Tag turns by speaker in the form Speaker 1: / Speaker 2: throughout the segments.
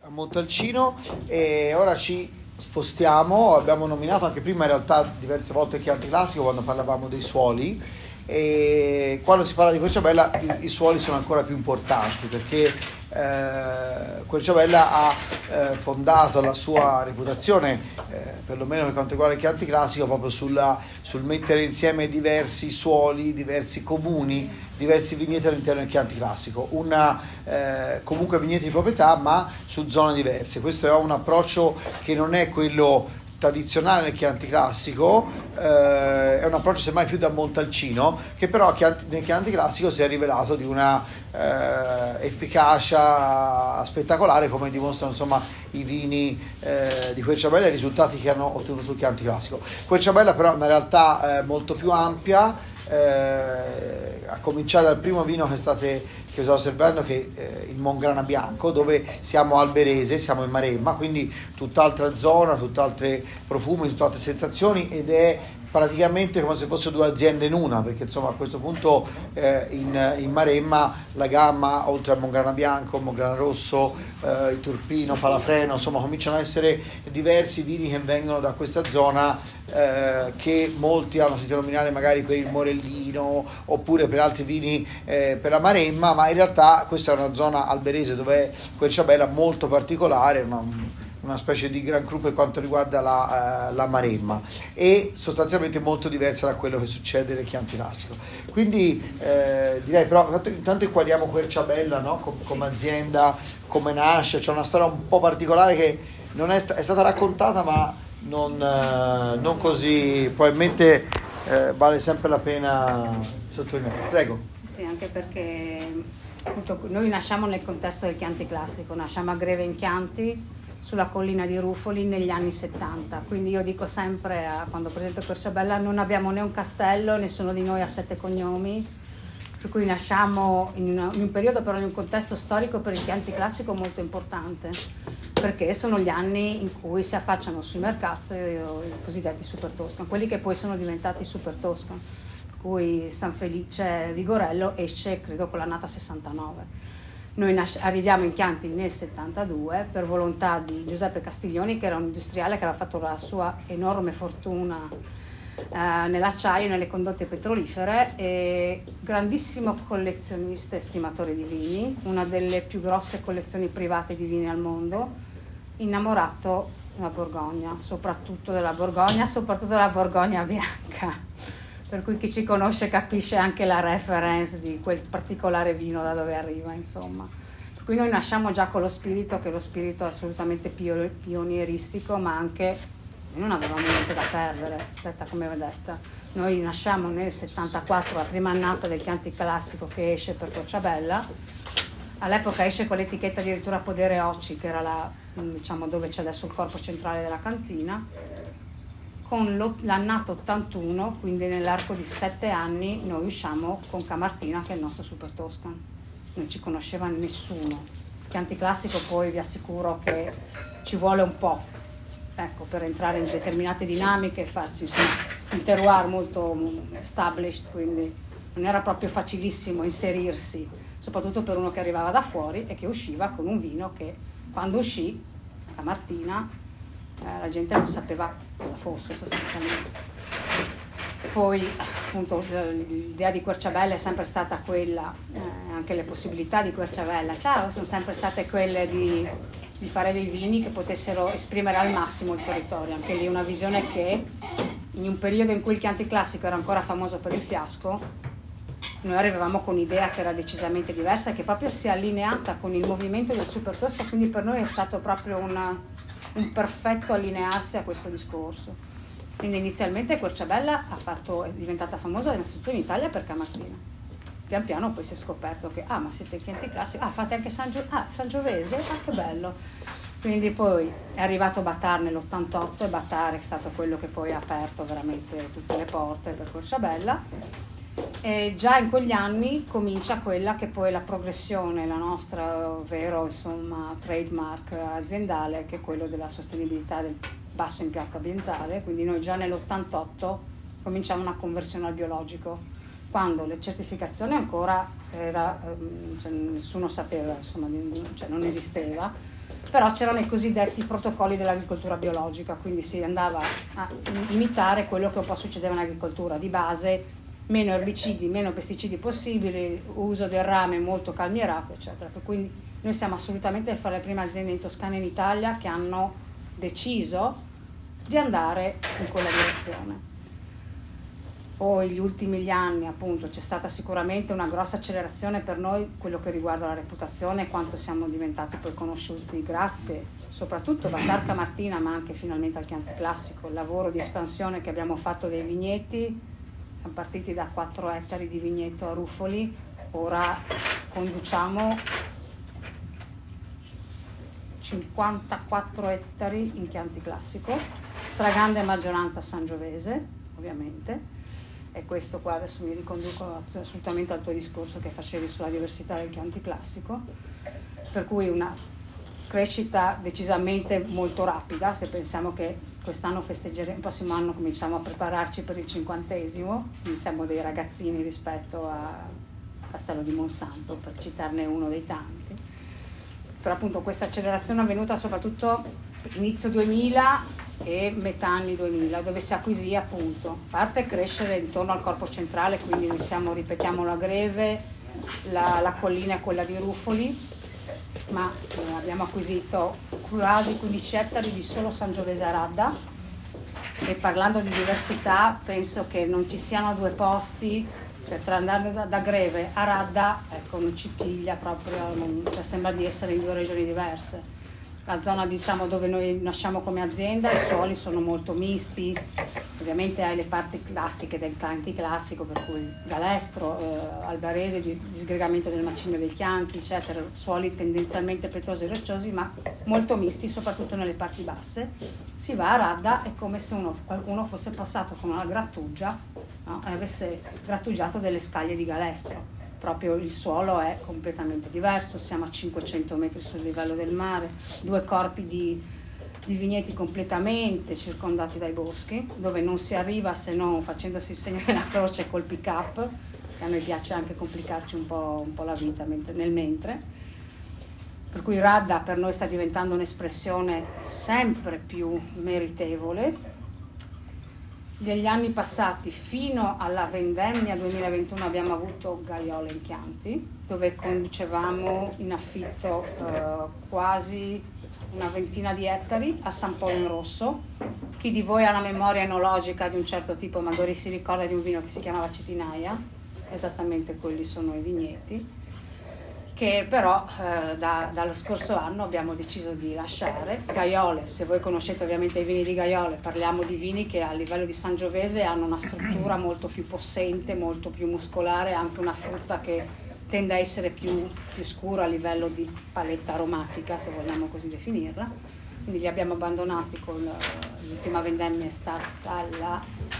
Speaker 1: a Montalcino e ora ci spostiamo. Abbiamo nominato anche prima in realtà diverse volte il Chianti Classico quando parlavamo dei suoli, e quando si parla di Querciabella i suoli sono ancora più importanti perché Querciabella ha fondato la sua reputazione, perlomeno per quanto riguarda il Chianti Classico, proprio sul mettere insieme diversi suoli, diversi comuni, diversi vigneti all'interno del Chianti Classico, comunque vigneti di proprietà ma su zone diverse. Questo è un approccio che non è quello tradizionale nel Chianti Classico, è un approccio semmai più da Montalcino, che però nel Chianti Classico si è rivelato di una efficacia spettacolare, come dimostrano insomma i vini di Querciabella e i risultati che hanno ottenuto sul Chianti Classico. Querciabella però è una realtà molto più ampia, a cominciare dal primo vino che sto osservando, che è il Mongrana Bianco, dove siamo alberese, siamo in Maremma, quindi tutt'altra zona, tutt'altri profumi, tutt'altre sensazioni, ed è praticamente come se fossero due aziende in una, perché insomma a questo punto in Maremma la gamma, oltre al Mongrana Bianco, Mongrana Rosso, il Turpino, Palafreno, insomma cominciano ad essere diversi vini che vengono da questa zona, che molti hanno sentito nominare magari per il Morellino oppure per altri vini per la Maremma, ma in realtà questa è una zona alberese dove è Querciabella molto particolare, una specie di Grand Cru per quanto riguarda la Maremma, e sostanzialmente molto diversa da quello che succede nel Chianti Classico. Quindi direi però intanto inquadriamo Querciabella, no? Come azienda, come nasce. C'è una storia un po' particolare che non è stata raccontata, ma non così, probabilmente vale sempre la pena sottolineare. Prego.
Speaker 2: Sì, anche perché appunto, noi nasciamo nel contesto del Chianti Classico, nasciamo a Greve in Chianti, sulla collina di Rufoli negli anni 70, quindi io dico sempre quando presento Querciabella, non abbiamo né un castello, nessuno di noi ha 7 cognomi, per cui nasciamo in un periodo, però in un contesto storico per il Chianti Classico molto importante, perché sono gli anni in cui si affacciano sui mercati i cosiddetti Super Toscan, quelli che poi sono diventati Super Toscan, per cui San Felice Vigorello esce credo con l'annata 69. Noi arriviamo in Chianti nel 72 per volontà di Giuseppe Castiglioni, che era un industriale che aveva fatto la sua enorme fortuna nell'acciaio e nelle condotte petrolifere, e grandissimo collezionista e stimatore di vini, una delle più grosse collezioni private di vini al mondo, innamorato della Borgogna, soprattutto della Borgogna bianca. Per cui chi ci conosce capisce anche la reference di quel particolare vino da dove arriva, insomma. Per cui noi nasciamo già con lo spirito, che è lo spirito assolutamente pionieristico, ma anche noi non avevamo niente da perdere, detta come va detta. Noi nasciamo nel 74, la prima annata del Chianti Classico che esce per Querciabella. All'epoca esce con l'etichetta addirittura Podere Occi, che era diciamo dove c'è adesso il corpo centrale della cantina. Con l'annata 81, quindi nell'arco di 7 anni, noi usciamo con Camartina, che è il nostro Super Toscan. Non ci conosceva nessuno. Chianti Classico poi vi assicuro che ci vuole un po', ecco, per entrare in determinate dinamiche e farsi un terroir molto established, quindi non era proprio facilissimo inserirsi, soprattutto per uno che arrivava da fuori e che usciva con un vino che quando uscì, Camartina, la gente non sapeva cosa fosse sostanzialmente. Poi appunto l'idea di Querciabella è sempre stata quella, anche le possibilità di Querciabella sono sempre state quelle di fare dei vini che potessero esprimere al massimo il territorio. Anche lì una visione che in un periodo in cui il Chianti Classico era ancora famoso per il fiasco, noi arrivavamo con un'idea che era decisamente diversa e che proprio si è allineata con il movimento del Super Tosca, quindi per noi è stato proprio un perfetto allinearsi a questo discorso. Quindi inizialmente Querciabella è diventata famosa innanzitutto in Italia per Camartina. Pian piano poi si è scoperto che ma siete il Chianti Classico, fate anche Sangiovese, che bello. Quindi poi è arrivato Batar nell'88 e Batar è stato quello che poi ha aperto veramente tutte le porte per Querciabella. E già in quegli anni comincia quella che poi è la progressione, la nostra vero insomma trademark aziendale, che è quello della sostenibilità del basso impatto ambientale. Quindi noi già nell'88 cominciamo una conversione al biologico, quando la certificazione ancora era, nessuno sapeva, insomma, non esisteva. però c'erano i cosiddetti protocolli dell'agricoltura biologica, quindi si andava a imitare quello che un po' succedeva in agricoltura, di base meno erbicidi, meno pesticidi possibili, uso del rame molto calmierato, eccetera. Per cui noi siamo assolutamente fra le prime aziende in Toscana e in Italia che hanno deciso di andare in quella direzione. Poi gli ultimi anni appunto c'è stata sicuramente una grossa accelerazione per noi quello che riguarda la reputazione e quanto siamo diventati poi conosciuti grazie soprattutto a Tarca Martina, ma anche finalmente al Chianti Classico. Il lavoro di espansione che abbiamo fatto dei vigneti, siamo partiti da 4 ettari di vigneto a Ruffoli, ora conduciamo 54 ettari in Chianti Classico, stragrande maggioranza sangiovese ovviamente. E questo qua adesso mi riconduco assolutamente al tuo discorso che facevi sulla diversità del Chianti Classico, per cui una crescita decisamente molto rapida. Se pensiamo che quest'anno festeggeremo, il prossimo anno cominciamo a prepararci per il 50°, quindi siamo dei ragazzini rispetto a Castello di Monsanto, per citarne uno dei tanti. Però appunto questa accelerazione è avvenuta soprattutto inizio 2000 e metà anni 2000, dove si acquisì appunto, a parte crescere intorno al corpo centrale, quindi noi siamo, ripetiamo, la Greve, la collina è quella di Ruffoli, ma abbiamo acquisito quasi 15 ettari di solo Sangiovese a Radda, e parlando di diversità penso che non ci siano due posti, cioè tra andare da Greve a Radda, ecco, non ci piglia proprio, cioè sembra di essere in 2 regioni diverse. La zona diciamo dove noi nasciamo come azienda, i suoli sono molto misti, ovviamente hai le parti classiche del Chianti Classico, per cui Galestro, Albarese, disgregamento del macigno del Chianti, eccetera, suoli tendenzialmente petosi e rocciosi, ma molto misti, soprattutto nelle parti basse. Si va a Radda, è come se qualcuno fosse passato con una grattugia, no? E avesse grattugiato delle scaglie di Galestro. Proprio il suolo è completamente diverso, siamo a 500 metri sul livello del mare, 2 corpi di vigneti completamente circondati dai boschi, dove non si arriva se non facendosi il segno della croce col pick up, che a noi piace anche complicarci un po' la vita nel mentre. Per cui Radda per noi sta diventando un'espressione sempre più meritevole. Negli anni passati fino alla vendemmia 2021 abbiamo avuto Gaiole in Chianti, dove conducevamo in affitto quasi una ventina di ettari a San Polo in Rosso. Chi di voi ha una memoria enologica di un certo tipo magari si ricorda di un vino che si chiamava Cetinaia, esattamente quelli sono i vigneti, che però dallo scorso anno abbiamo deciso di lasciare. Gaiole, se voi conoscete ovviamente i vini di Gaiole, parliamo di vini che a livello di Sangiovese hanno una struttura molto più possente, molto più muscolare, anche una frutta che tende a essere più scura a livello di paletta aromatica, se vogliamo così definirla. Quindi li abbiamo abbandonati con l'ultima vendemmia è stata la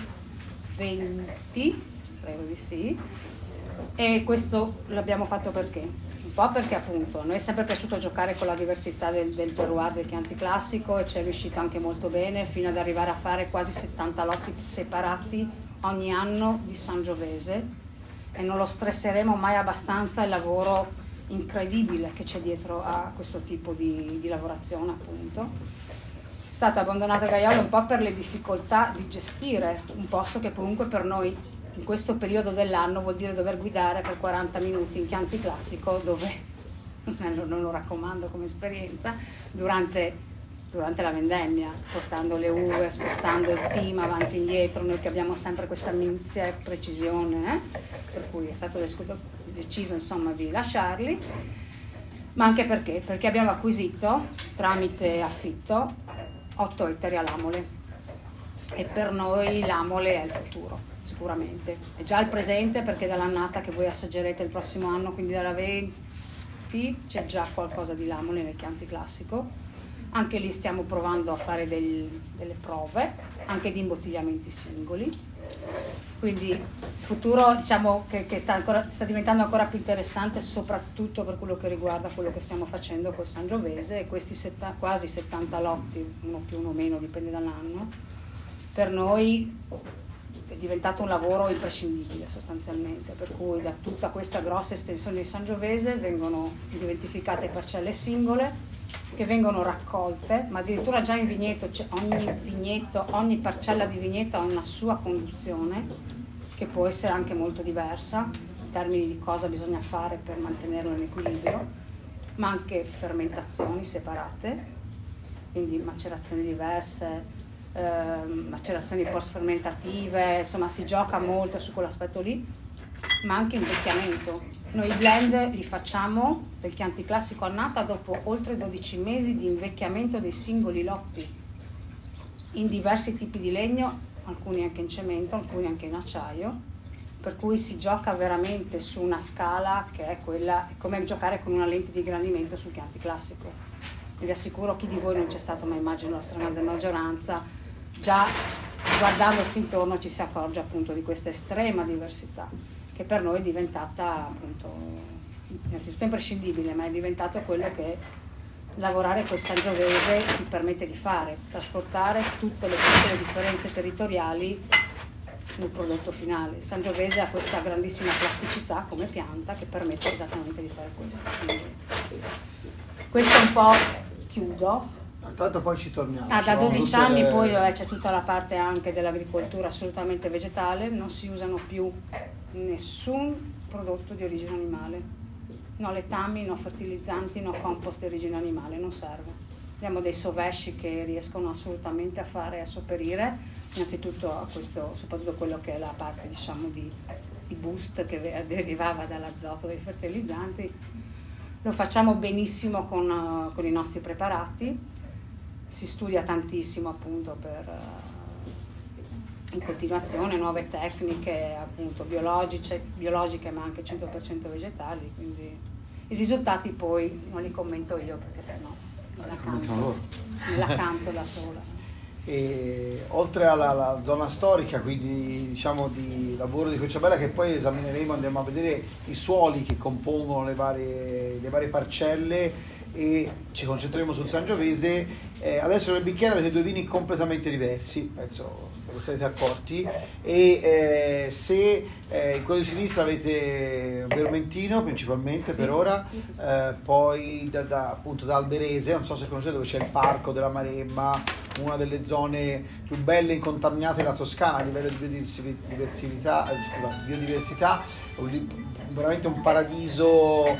Speaker 2: 20, credo di sì, e questo l'abbiamo fatto perché? Un po' perché appunto a noi è sempre piaciuto giocare con la diversità del terroir del Chianti Classico e ci è riuscito anche molto bene, fino ad arrivare a fare quasi 70 lotti separati ogni anno di Sangiovese, e non lo stresseremo mai abbastanza il lavoro incredibile che c'è dietro a questo tipo di lavorazione appunto. È stata abbandonata Gaiole un po' per le difficoltà di gestire un posto che comunque per noi in questo periodo dell'anno vuol dire dover guidare per 40 minuti in Chianti Classico, dove non lo raccomando come esperienza, durante la vendemmia, portando le uve, spostando il team avanti e indietro, noi che abbiamo sempre questa minuzia e precisione, per cui è stato deciso insomma di lasciarli, ma anche perché abbiamo acquisito tramite affitto 8 ettari a Lamole, e per noi Lamole è il futuro. Sicuramente è già il presente, perché dall'annata che voi assaggerete il prossimo anno, quindi dalla 20, c'è già qualcosa di Lamole nel Chianti Classico. Anche lì stiamo provando a fare delle prove anche di imbottigliamenti singoli, quindi il futuro diciamo che sta diventando ancora più interessante, soprattutto per quello che riguarda quello che stiamo facendo col Sangiovese, e questi quasi 70 lotti, uno più uno meno, dipende dall'anno, per noi è diventato un lavoro imprescindibile sostanzialmente, per cui da tutta questa grossa estensione di Sangiovese vengono identificate parcelle singole, che vengono raccolte, ma addirittura già in vigneto, ogni parcella di vigneto ha una sua conduzione, che può essere anche molto diversa in termini di cosa bisogna fare per mantenerlo in equilibrio, ma anche fermentazioni separate, quindi macerazioni diverse, macerazioni post-fermentative, insomma si gioca molto su quell'aspetto lì, ma anche invecchiamento. Noi i blend li facciamo del Chianti Classico annata dopo oltre 12 mesi di invecchiamento dei singoli lotti, in diversi tipi di legno, alcuni anche in cemento, alcuni anche in acciaio, per cui si gioca veramente su una scala che è quella, è come giocare con una lente di ingrandimento sul Chianti Classico. Vi assicuro, chi di voi non c'è stato, ma immagino la stragrande maggioranza, già guardandosi intorno ci si accorge appunto di questa estrema diversità, che per noi è diventata appunto innanzitutto imprescindibile, ma è diventato quello che lavorare col Sangiovese ti permette di fare, trasportare tutte le piccole differenze territoriali nel prodotto finale. Il Sangiovese ha questa grandissima plasticità come pianta che permette esattamente di fare questo. Quindi, questo un po' chiudo.
Speaker 1: Tanto poi ci torniamo.
Speaker 2: Da 12 anni poi c'è tutta la parte anche dell'agricoltura assolutamente vegetale, non si usano più nessun prodotto di origine animale, no letami, no fertilizzanti, no compost di origine animale, non serve. Abbiamo dei sovesci che riescono assolutamente a sopperire innanzitutto a questo, soprattutto quello che è la parte diciamo di boost che derivava dall'azoto dei fertilizzanti. Lo facciamo benissimo con i nostri preparati, si studia tantissimo appunto per in continuazione nuove tecniche appunto biologiche ma anche 100% vegetali, quindi i risultati poi non li commento io perché sennò me la canto da sola.
Speaker 1: E oltre alla zona storica, quindi diciamo di lavoro di Querciabella, che poi esamineremo, andremo a vedere i suoli che compongono le varie parcelle e ci concentreremo sul Sangiovese. Adesso nel bicchiere avete due vini completamente diversi, penso ve ne siete accorti, e se in quello di sinistra avete Vermentino principalmente per ora, poi appunto da Alberese, non so se conoscete, dove c'è il parco della Maremma, una delle zone più belle e incontaminate della Toscana a livello di biodiversità, veramente un paradiso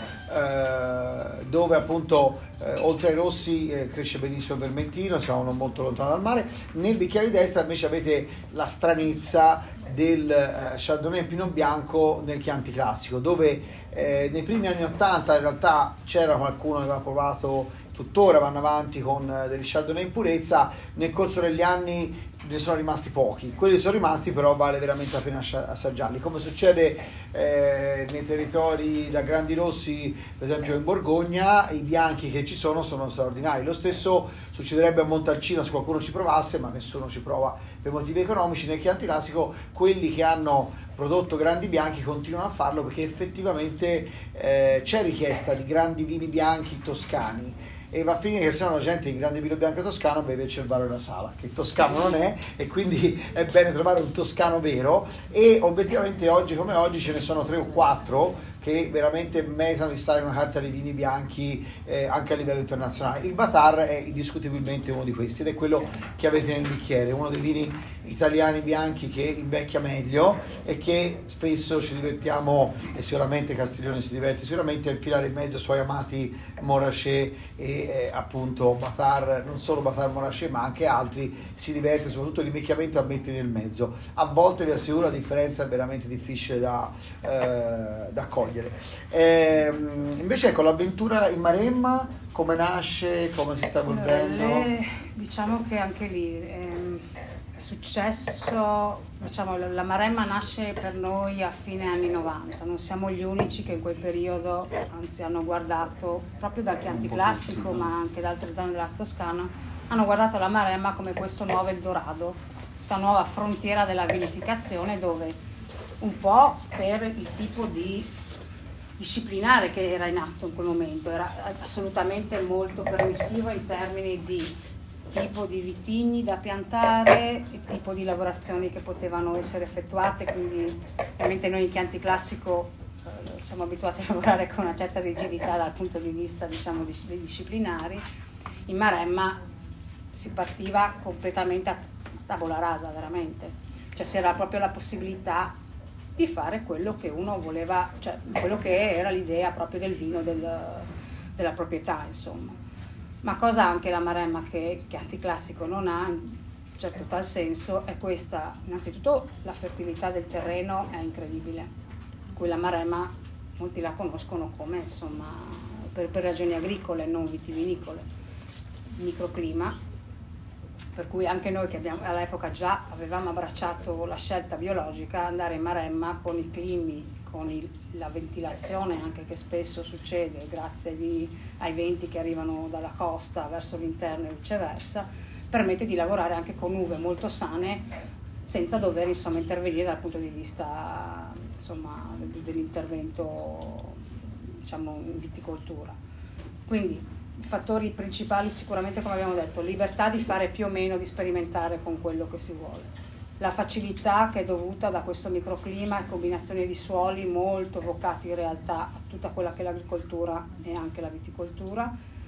Speaker 1: dove appunto oltre ai rossi cresce benissimo il vermentino, siamo non molto lontano dal mare. Nel bicchiere di destra invece avete la stranezza del Chardonnay Pinot Bianco nel Chianti Classico, dove nei primi anni 80 in realtà c'era qualcuno che aveva provato, tuttora vanno avanti con degli Chardonnay in purezza, nel corso degli anni ne sono rimasti pochi, quelli sono rimasti però vale veramente la pena assaggiarli, come succede nei territori da Grandi Rossi, per esempio in Borgogna, i bianchi che ci sono straordinari. Lo stesso succederebbe a Montalcino se qualcuno ci provasse, ma nessuno ci prova per motivi economici. Nel Chianti Classico quelli che hanno prodotto grandi bianchi continuano a farlo perché effettivamente c'è richiesta di grandi vini bianchi toscani, e va a finire che se no la gente in grande vino bianco toscano beve il Cervaro della Sala, che toscano non è, e quindi è bene trovare un toscano vero, e obiettivamente oggi come oggi ce ne sono 3 o 4 che veramente meritano di stare in una carta dei vini bianchi anche a livello internazionale. Il Batar è indiscutibilmente uno di questi ed è quello che avete nel bicchiere, uno dei vini italiani bianchi che invecchia meglio e che spesso ci divertiamo, e sicuramente Castiglione si diverte sicuramente, a infilare in mezzo ai suoi amati Montrachet e appunto Batar, non solo Batar Montrachet ma anche altri, si diverte soprattutto l'invecchiamento a mettere nel mezzo. A volte vi assicuro la differenza è veramente difficile da cogliere. Invece ecco, l'avventura in Maremma come nasce, come si sta evolvendo?
Speaker 2: Diciamo che anche lì è successo, diciamo, la Maremma nasce per noi a fine anni 90, non siamo gli unici che in quel periodo anzi hanno guardato proprio dal Chianti Classico ma anche da altre zone della Toscana, hanno guardato la Maremma come questo nuovo Eldorado, questa nuova frontiera della vinificazione, dove un po' per il tipo di disciplinare che era in atto in quel momento, era assolutamente molto permissivo in termini di tipo di vitigni da piantare e tipo di lavorazioni che potevano essere effettuate, quindi ovviamente noi in Chianti Classico siamo abituati a lavorare con una certa rigidità dal punto di vista, diciamo, dei disciplinari. In Maremma si partiva completamente a tavola rasa, veramente, cioè c'era proprio la possibilità di fare quello che uno voleva, cioè quello che era l'idea proprio del vino, della proprietà, insomma. Ma cosa anche la Maremma che Anticlassico non ha, in certo tal senso, è questa: innanzitutto la fertilità del terreno è incredibile, cui la Maremma molti la conoscono come, insomma, per ragioni agricole, non vitivinicole, microclima, per cui anche noi che all'epoca già avevamo abbracciato la scelta biologica, andare in Maremma con i climi, con la ventilazione anche che spesso succede grazie ai venti che arrivano dalla costa verso l'interno e viceversa, permette di lavorare anche con uve molto sane senza dover, insomma, intervenire dal punto di vista, insomma, dell'intervento, diciamo, in viticoltura. Quindi i fattori principali sicuramente, come abbiamo detto, libertà di fare più o meno, di sperimentare con quello che si vuole, la facilità che è dovuta da questo microclima e combinazione di suoli molto vocati in realtà a tutta quella che è l'agricoltura e anche la viticoltura,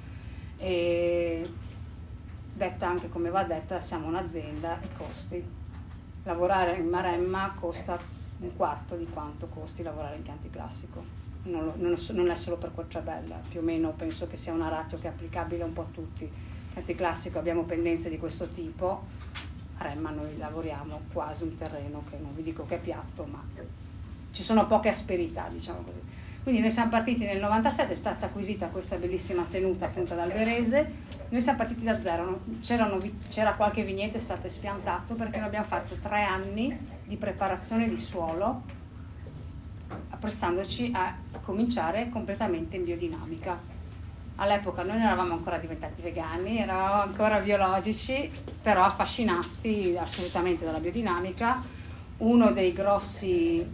Speaker 2: e detta anche come va detta, siamo un'azienda, i costi. Lavorare in Maremma costa un quarto di quanto costi lavorare in Chianti Classico. Non è solo per Querciabella, più o meno penso che sia una ratio che è applicabile un po' a tutti. Chianti Classico abbiamo pendenze di questo tipo, a Remma noi lavoriamo quasi un terreno che non vi dico che è piatto, ma ci sono poche asperità, diciamo così. Quindi noi siamo partiti nel 97, è stata acquisita questa bellissima tenuta appunto ad Alberese, noi siamo partiti da zero, c'era qualche vigneto, è stato espiantato perché noi abbiamo fatto 3 anni di preparazione di suolo, apprestandoci a cominciare completamente in biodinamica. All'epoca noi non eravamo ancora diventati vegani, eravamo ancora biologici, però affascinati assolutamente dalla biodinamica. Uno dei grosse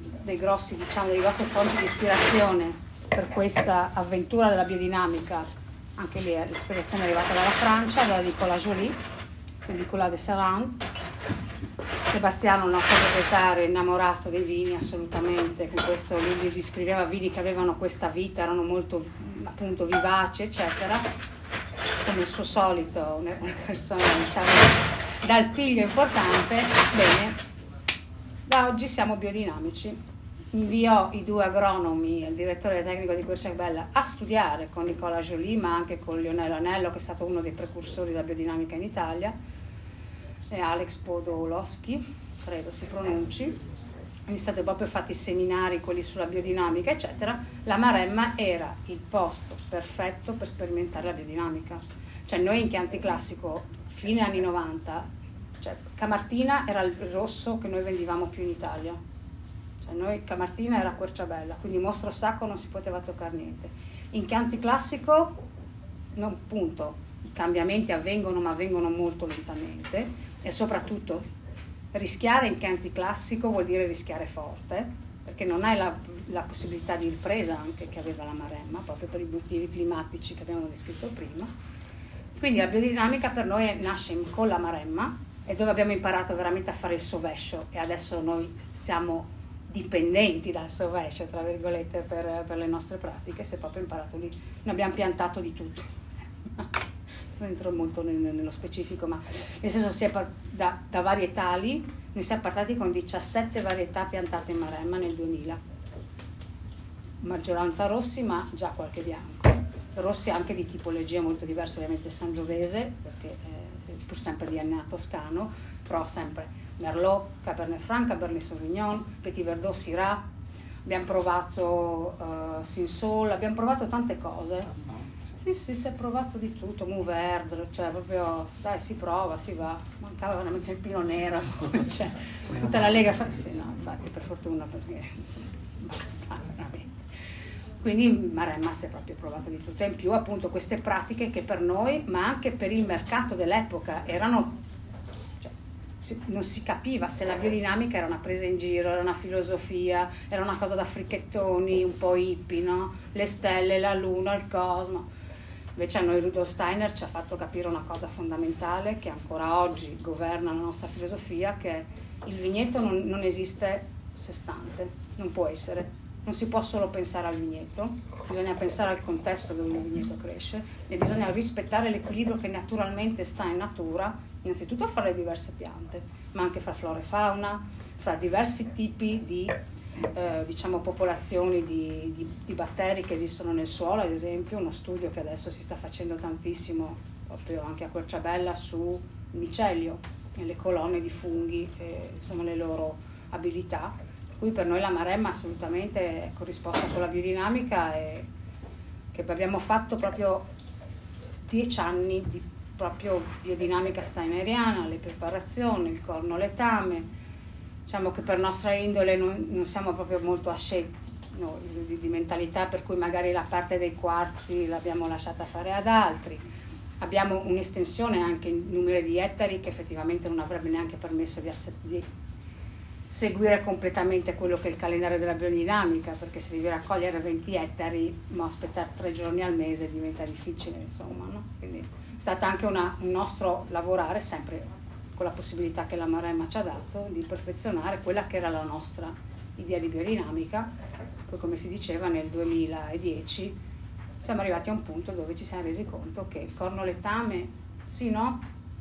Speaker 2: fonti di ispirazione per questa avventura della biodinamica, anche lì l'ispirazione è arrivata dalla Francia, da Nicolas Joly, Nicolas de Serrant. Sebastiano, il nostro proprietario, innamorato dei vini assolutamente, con questo lui descriveva vini che avevano questa vita, erano molto appunto vivaci, eccetera, come il suo solito, una persona, diciamo, dal piglio importante. Bene, da oggi siamo biodinamici. Inviò i 2 agronomi, il direttore tecnico di Querciabella, a studiare con Nicolas Joly, ma anche con Lionel Anello, che è stato uno dei precursori della biodinamica in Italia, e Alex Podolowski, credo si pronunci. Quindi state proprio fatti seminari, quelli sulla biodinamica, eccetera. La Maremma era il posto perfetto per sperimentare la biodinamica. Cioè noi in Chianti Classico, fine anni 90, cioè Camartina era il rosso che noi vendivamo più in Italia. Cioè noi Camartina era Querciabella, quindi Mostro Sacco non si poteva toccare niente. In Chianti Classico, non, punto, i cambiamenti avvengono, ma avvengono molto lentamente, e soprattutto rischiare in Chianti Classico vuol dire rischiare forte, perché non hai la possibilità di ripresa anche che aveva la Maremma, proprio per i motivi climatici che abbiamo descritto prima. Quindi la biodinamica per noi nasce con la Maremma, e dove abbiamo imparato veramente a fare il sovescio, e adesso noi siamo dipendenti dal sovescio, tra virgolette, per le nostre pratiche. Si è proprio imparato lì. Noi abbiamo piantato di tutto. Non entro molto nello specifico, ma nel senso da varietali, noi siamo partiti con 17 varietà piantate in Maremma nel 2000, maggioranza rossi, ma già qualche bianco, rossi anche di tipologia molto diversa, ovviamente sangiovese, perché è pur sempre DNA toscano, però sempre Merlot, Cabernet Franc, Cabernet Sauvignon, Petit Verdot, Syrah, abbiamo provato Sinsol, abbiamo provato tante cose. Sì, si è provato di tutto, Mourvèdre, cioè proprio, dai, si prova, si va. Mancava veramente il Pinot Nero, cioè, tutta la Lega. Sì, no, infatti, per fortuna, perché insomma, basta, veramente. Quindi in Maremma si è proprio provato di tutto. E in più, appunto, queste pratiche che per noi, ma anche per il mercato dell'epoca, erano... non si capiva se la biodinamica era una presa in giro, era una filosofia, era una cosa da fricchettoni, un po' hippie, no? Le stelle, la luna, il cosmo. Invece a noi Rudolf Steiner ci ha fatto capire una cosa fondamentale che ancora oggi governa la nostra filosofia, che il vigneto non esiste a sé stante, non può essere. non si può solo pensare al vigneto, bisogna pensare al contesto dove il vigneto cresce e bisogna rispettare l'equilibrio che naturalmente sta in natura, innanzitutto fra le diverse piante, ma anche fra flora e fauna, fra diversi tipi di popolazioni di batteri che esistono nel suolo. Ad esempio uno studio che adesso si sta facendo tantissimo proprio anche a Querciabella su micelio e le colonne di funghi, insomma le loro abilità. Qui per noi la Maremma assolutamente è corrisposta con la biodinamica, e che abbiamo fatto proprio 10 anni di proprio biodinamica steineriana, le preparazioni, il cornoletame. Diciamo che per nostra indole non siamo proprio molto ascetti di mentalità, per cui magari la parte dei quarzi l'abbiamo lasciata fare ad altri. Abbiamo un'estensione anche in numero di ettari che effettivamente non avrebbe neanche permesso di seguire completamente quello che è il calendario della biodinamica, perché se devi raccogliere 20 ettari, ma aspettare 3 giorni al mese diventa difficile, insomma, no? Quindi è stato anche un nostro lavorare, sempre con la possibilità che la Maremma ci ha dato, di perfezionare quella che era la nostra idea di biodinamica. Poi, come si diceva, nel 2010 siamo arrivati a un punto dove ci siamo resi conto che il cornoletame, sì, no?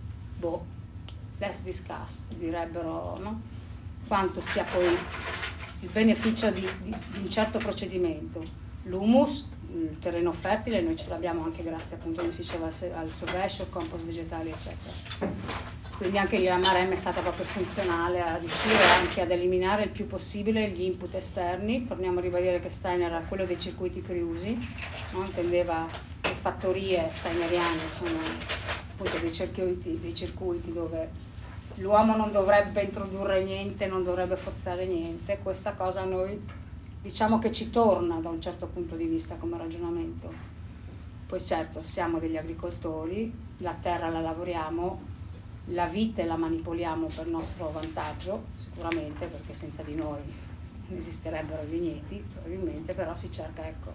Speaker 2: Let's discuss, direbbero, no? Quanto sia poi il beneficio di un certo procedimento. L'humus, il terreno fertile, noi ce l'abbiamo anche grazie, appunto, come si diceva, al sorvescio, compost vegetali, eccetera. Quindi anche lì la Maremma è stata proprio funzionale a riuscire anche ad eliminare il più possibile gli input esterni. Torniamo a ribadire che Steiner era quello dei circuiti chiusi, no? Intendeva le fattorie steineriane, sono appunto dei circuiti dove l'uomo non dovrebbe introdurre niente, non dovrebbe forzare niente. Questa cosa a noi diciamo che ci torna da un certo punto di vista come ragionamento. Poi certo, siamo degli agricoltori, la terra la lavoriamo, la vite la manipoliamo per nostro vantaggio, sicuramente, perché senza di noi non esisterebbero i vigneti, probabilmente, però si cerca, ecco,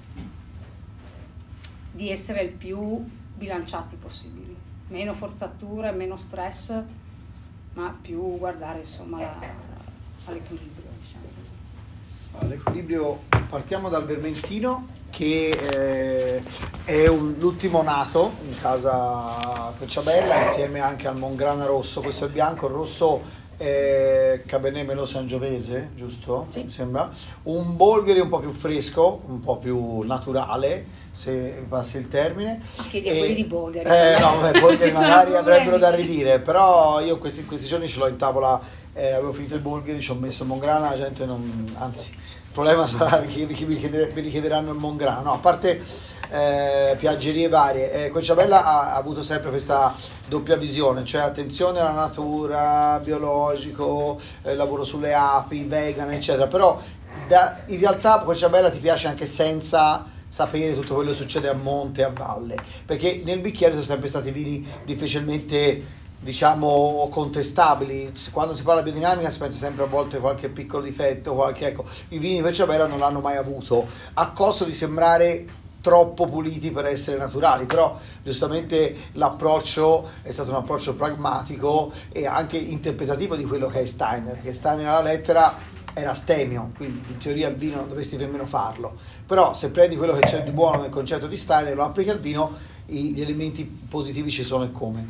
Speaker 2: di essere il più bilanciati possibili, meno forzature, meno stress, ma più guardare, insomma, all'equilibrio, diciamo.
Speaker 1: All'equilibrio, partiamo dal vermentino, che è l'ultimo nato in casa Querciabella, insieme anche al Mongrana rosso. Questo è il bianco, il rosso è Cabernet Merlot Sangiovese, giusto?
Speaker 2: Sì.
Speaker 1: Mi sembra. Un Bolgheri un po' più fresco, un po' più naturale, se passi il termine.
Speaker 2: Chiedi a quelli di Bolgheri.
Speaker 1: No, Bolgheri magari avrebbero da ridire, però io questi giorni ce l'ho in tavola, avevo finito il Bolgheri, ci ho messo il Mongrana, la gente non, anzi, il problema sarà che mi richiederanno il Mongrana. No, a parte piaggerie varie, Querciabella ha avuto sempre questa doppia visione, cioè attenzione alla natura, biologico, lavoro sulle api, vegan, eccetera, però in realtà Querciabella ti piace anche senza sapere tutto quello che succede a monte e a valle, perché nel bicchiere sono sempre stati vini difficilmente, diciamo, contestabili. Quando si parla di biodinamica si pensa sempre a volte qualche piccolo difetto, ecco, i vini di Querciabella non l'hanno mai avuto, a costo di sembrare troppo puliti per essere naturali, però giustamente l'approccio è stato un approccio pragmatico e anche interpretativo di quello che è Steiner, perché Steiner alla lettera era astemio, quindi in teoria il vino non dovresti nemmeno farlo, però se prendi quello che c'è di buono nel concetto di Steiner e lo applichi al vino, gli elementi positivi ci sono e come.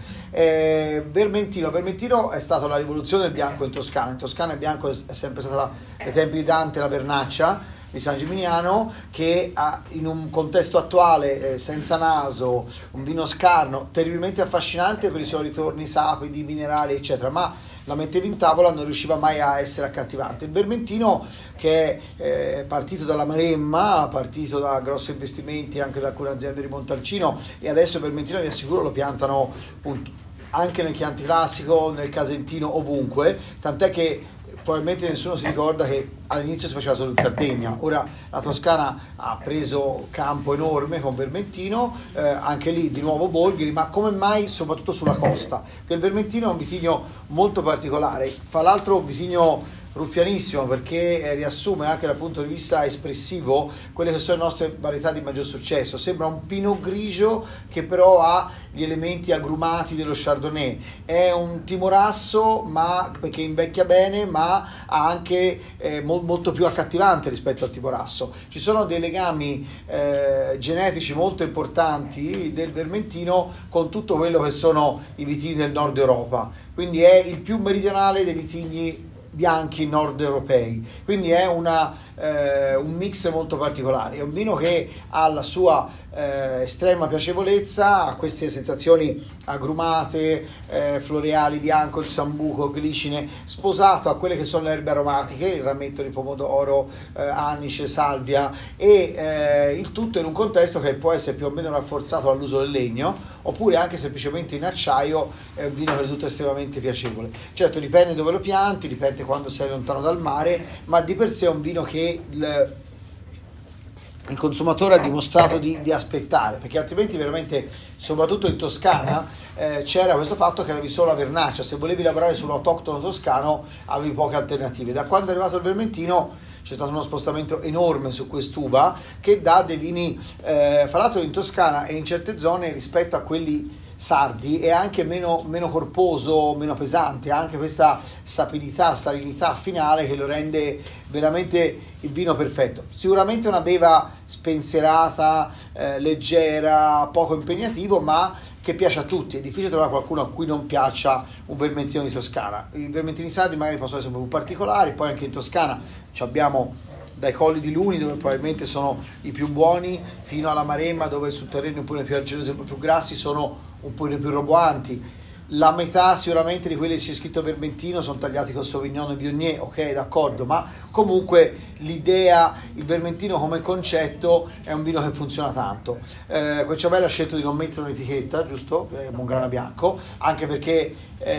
Speaker 1: Vermentino è stata la rivoluzione del bianco in Toscana. In Toscana il bianco è sempre stata, ai tempi di Dante, la vernaccia di San Gimignano, che in un contesto attuale, senza naso, un vino scarno, terribilmente affascinante per i suoi ritorni sapidi, minerali, eccetera, ma la mettevi in tavola, non riusciva mai a essere accattivante. Il vermentino, che è partito dalla Maremma, partito da grossi investimenti anche da alcune aziende di Montalcino, e adesso il vermentino, vi assicuro, lo piantano appunto anche nel Chianti Classico, nel Casentino, ovunque, tant'è che probabilmente nessuno si ricorda che all'inizio si faceva solo in Sardegna. Ora la Toscana ha preso campo enorme con Vermentino, anche lì di nuovo Bolgheri, ma come mai soprattutto sulla costa, che il Vermentino è un vitigno molto particolare, fra l'altro un vitigno ruffianissimo, perché riassume anche dal punto di vista espressivo quelle che sono le nostre varietà di maggior successo. Sembra un Pinot Grigio che però ha gli elementi agrumati dello Chardonnay, è un timorasso ma perché invecchia bene, ma ha anche molto molto più accattivante rispetto al tipo Rasso. Ci sono dei legami genetici molto importanti del vermentino con tutto quello che sono i vitigni del nord Europa, quindi è il più meridionale dei vitigni bianchi nord europei, quindi è un mix molto particolare. È un vino che ha la sua estrema piacevolezza, ha queste sensazioni agrumate, floreali, bianco, il sambuco, glicine, sposato a quelle che sono le erbe aromatiche, il rametto di pomodoro, anice, salvia, e il tutto in un contesto che può essere più o meno rafforzato dall'uso del legno, oppure anche semplicemente in acciaio. È un vino che risulta estremamente piacevole. Certo, dipende dove lo pianti, dipende quando sei lontano dal mare, ma di per sé è un vino che il consumatore ha dimostrato di aspettare, perché altrimenti veramente, soprattutto in Toscana, c'era questo fatto che avevi solo la vernaccia. Se volevi lavorare sull'autoctono toscano avevi poche alternative. Da quando è arrivato il vermentino c'è stato uno spostamento enorme su quest'uva che dà dei vini, fra l'altro in Toscana e in certe zone rispetto a quelli sardi è anche meno corposo, meno pesante, ha anche questa sapidità, salinità finale che lo rende veramente il vino perfetto. Sicuramente una beva spensierata, leggera, poco impegnativo, ma che piace a tutti. È difficile trovare qualcuno a cui non piaccia un vermentino di Toscana. I vermentini sardi magari possono essere un po' più particolari, poi anche in Toscana abbiamo dai Colli di Luni, dove probabilmente sono i più buoni, fino alla Maremma, dove sul terreno un po' più arginosi e un po' più grassi sono un po' più roboanti. La metà sicuramente di quelli che c'è scritto vermentino sono tagliati con Sauvignon e Viognier, ok, d'accordo, ma comunque l'idea, il vermentino come concetto è un vino che funziona tanto. Querciabella ha scelto di non mettere un'etichetta, giusto? Mongrana bianco, anche perché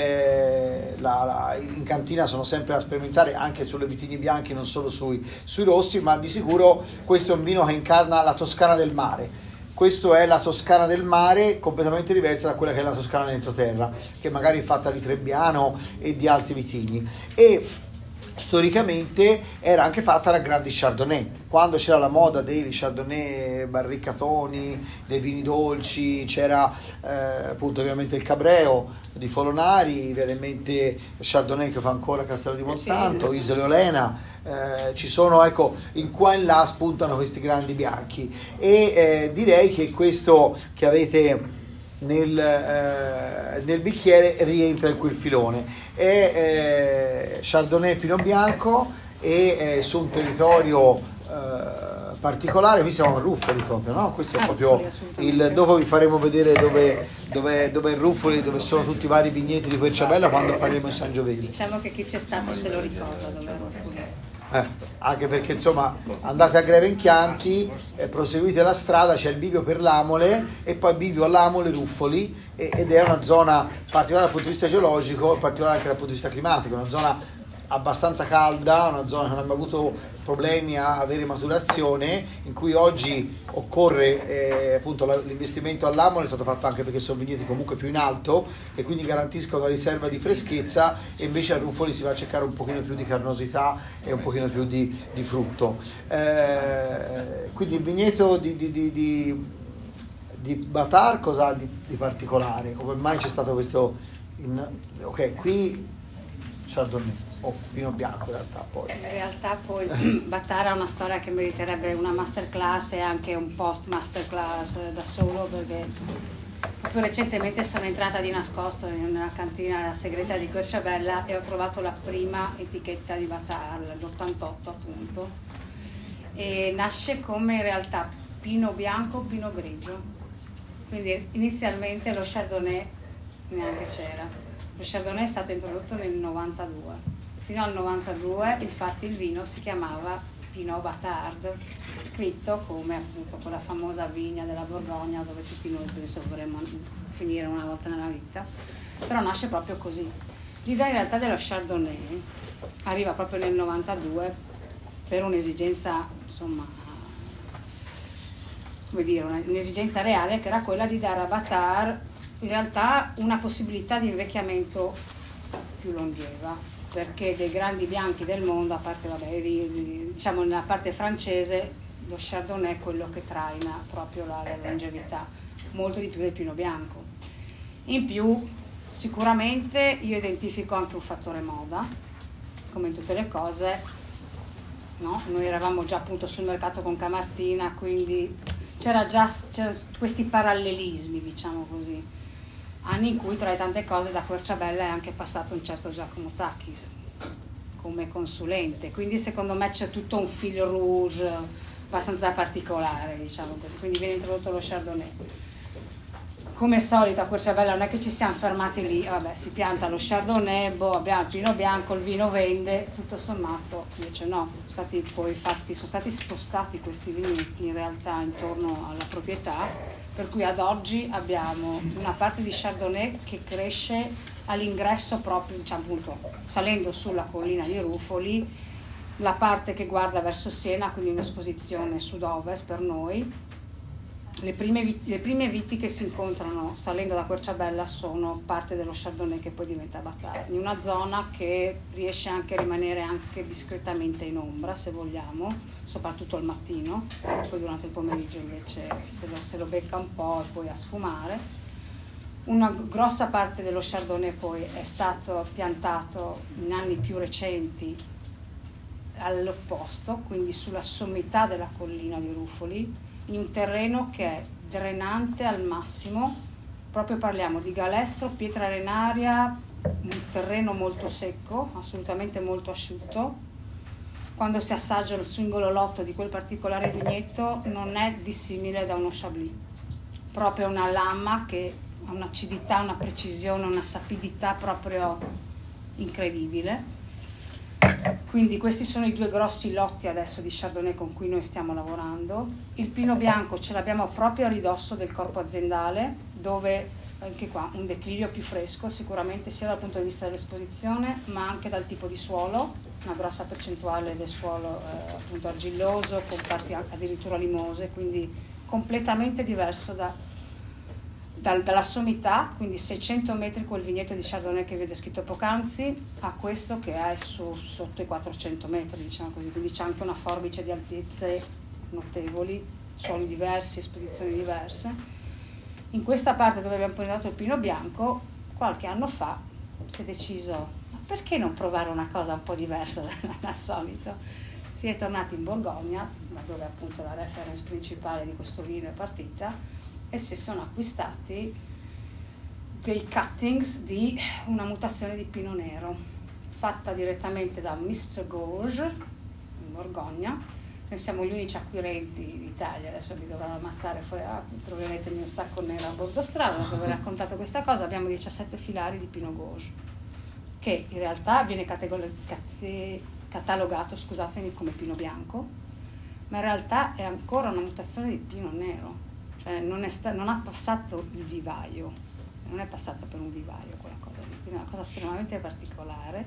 Speaker 1: in cantina sono sempre a sperimentare anche sulle vitigni bianchi, non solo sui rossi, ma di sicuro questo è un vino che incarna la Toscana del mare. Questo è la Toscana del mare, completamente diversa da quella che è la Toscana dell'entroterra, che magari è fatta di Trebbiano e di altri vitigni. E storicamente era anche fatta da grandi Chardonnay. Quando c'era la moda dei Chardonnay barricatoni, dei vini dolci, c'era appunto ovviamente il Cabreo di Folonari, veramente Chardonnay che fa ancora Castello di Monsanto, Isole Olena. Ci sono, ecco, in qua e là spuntano questi grandi bianchi, e direi che questo che avete nel bicchiere rientra in quel filone. È Chardonnay Pinot Bianco, e su un territorio particolare. Qui siamo a Ruffoli proprio, no? Questo è proprio dopo vi faremo vedere dove è Ruffoli, dove sono tutti i vari vigneti di Querciabella quando parleremo in Sangiovese.
Speaker 2: Diciamo che chi c'è stato se lo ricorda dove è Ruffoli.
Speaker 1: Anche perché insomma andate a Greve in Chianti, proseguite la strada, c'è il bivio per l'Amole e poi bivio all'Amole Ruffoli, ed è una zona particolare dal punto di vista geologico e particolare anche dal punto di vista climatico, una zona abbastanza calda, una zona che non ha mai avuto problemi a avere maturazione, in cui oggi occorre appunto l'investimento all'Amole. È stato fatto anche perché sono vigneti comunque più in alto e quindi garantiscono una riserva di freschezza, e invece a Ruffoli si va a cercare un pochino più di carnosità e un pochino più di frutto. Quindi il vigneto di Batar cosa ha di particolare? Come mai c'è stato questo ok, qui Chardonnay vino bianco in realtà poi
Speaker 2: Batar ha una storia che meriterebbe una masterclass e anche un post masterclass da solo, perché proprio recentemente sono entrata di nascosto nella cantina segreta di Querciabella e ho trovato la prima etichetta di Batar, l'88 appunto, e nasce come in realtà Pinot bianco, Pinot grigio, quindi inizialmente lo Chardonnay neanche c'era. Lo Chardonnay è stato introdotto nel 92. Fino al 92 infatti il vino si chiamava Pinot Batard, scritto come appunto quella famosa vigna della Borgogna dove tutti noi penso vorremmo finire una volta nella vita, però nasce proprio così. L'idea in realtà dello Chardonnay arriva proprio nel 92 per un'esigenza, insomma, come dire, un'esigenza reale, che era quella di dare a Batar in realtà una possibilità di invecchiamento più longeva, perché dei grandi bianchi del mondo, a parte diciamo nella parte francese, lo Chardonnay è quello che traina proprio la longevità, molto di più del Pinot bianco. In più sicuramente io identifico anche un fattore moda, come in tutte le cose. no? Noi eravamo già appunto sul mercato con Camartina, quindi c'era questi parallelismi, diciamo così, anni in cui tra le tante cose da Querciabella è anche passato un certo Giacomo Tacchi come consulente, quindi secondo me c'è tutto un fil rouge abbastanza particolare, diciamo così, quindi viene introdotto lo Chardonnay. Come solito a Querciabella non è che ci siamo fermati lì, vabbè, si pianta lo Chardonnay, abbiamo il Pino Bianco, il vino vende, tutto sommato, invece no, sono stati spostati questi vigneti in realtà intorno alla proprietà, per cui ad oggi abbiamo una parte di Chardonnay che cresce all'ingresso proprio, diciamo appunto, salendo sulla collina di Rufoli, la parte che guarda verso Siena, quindi un'esposizione sud-ovest per noi. Le prime viti che si incontrano salendo da Querciabella sono parte dello Chardonnay che poi diventa Batard, in una zona che riesce anche a rimanere anche discretamente in ombra, se vogliamo, soprattutto al mattino, poi durante il pomeriggio invece se lo becca un po' e poi a sfumare. Una grossa parte dello Chardonnay poi è stato piantato in anni più recenti all'opposto, quindi sulla sommità della collina di Rufoli, in un terreno che è drenante al massimo, proprio parliamo di galestro, pietra arenaria, un terreno molto secco, assolutamente molto asciutto. Quando si assaggia il singolo lotto di quel particolare vigneto non è dissimile da uno Chablis, proprio una lama che ha un'acidità, una precisione, una sapidità proprio incredibile. Quindi questi sono i due grossi lotti adesso di Chardonnay con cui noi stiamo lavorando. Il Pino Bianco ce l'abbiamo proprio a ridosso del corpo aziendale, dove anche qua un declivio più fresco sicuramente sia dal punto di vista dell'esposizione ma anche dal tipo di suolo, una grossa percentuale del suolo appunto argilloso con parti addirittura limose, quindi completamente diverso dalla sommità, quindi 600 metri quel vigneto di Chardonnay che vi ho descritto poc'anzi, a questo che è sotto i 400 metri, diciamo così, quindi c'è anche una forbice di altezze notevoli, suoli diversi, esposizioni diverse. In questa parte dove abbiamo piantato il Pino Bianco, qualche anno fa si è deciso, ma perché non provare una cosa un po' diversa dal solito? Si è tornati in Borgogna, dove appunto la reference principale di questo vino è partita, e si sono acquistati dei cuttings di una mutazione di Pino Nero fatta direttamente da Mr. Gorge in Borgogna. Noi siamo gli unici acquirenti d'Italia, adesso vi dovranno ammazzare fuori, troverete il mio sacco nero a bordo strada dove ho raccontato questa cosa. Abbiamo 17 filari di Pinot Gauge che in realtà viene catalogato, scusatemi, come Pino Bianco, ma in realtà è ancora una mutazione di Pino Nero. Non ha passato il vivaio, non è passata per un vivaio quella cosa lì, quindi è una cosa estremamente particolare.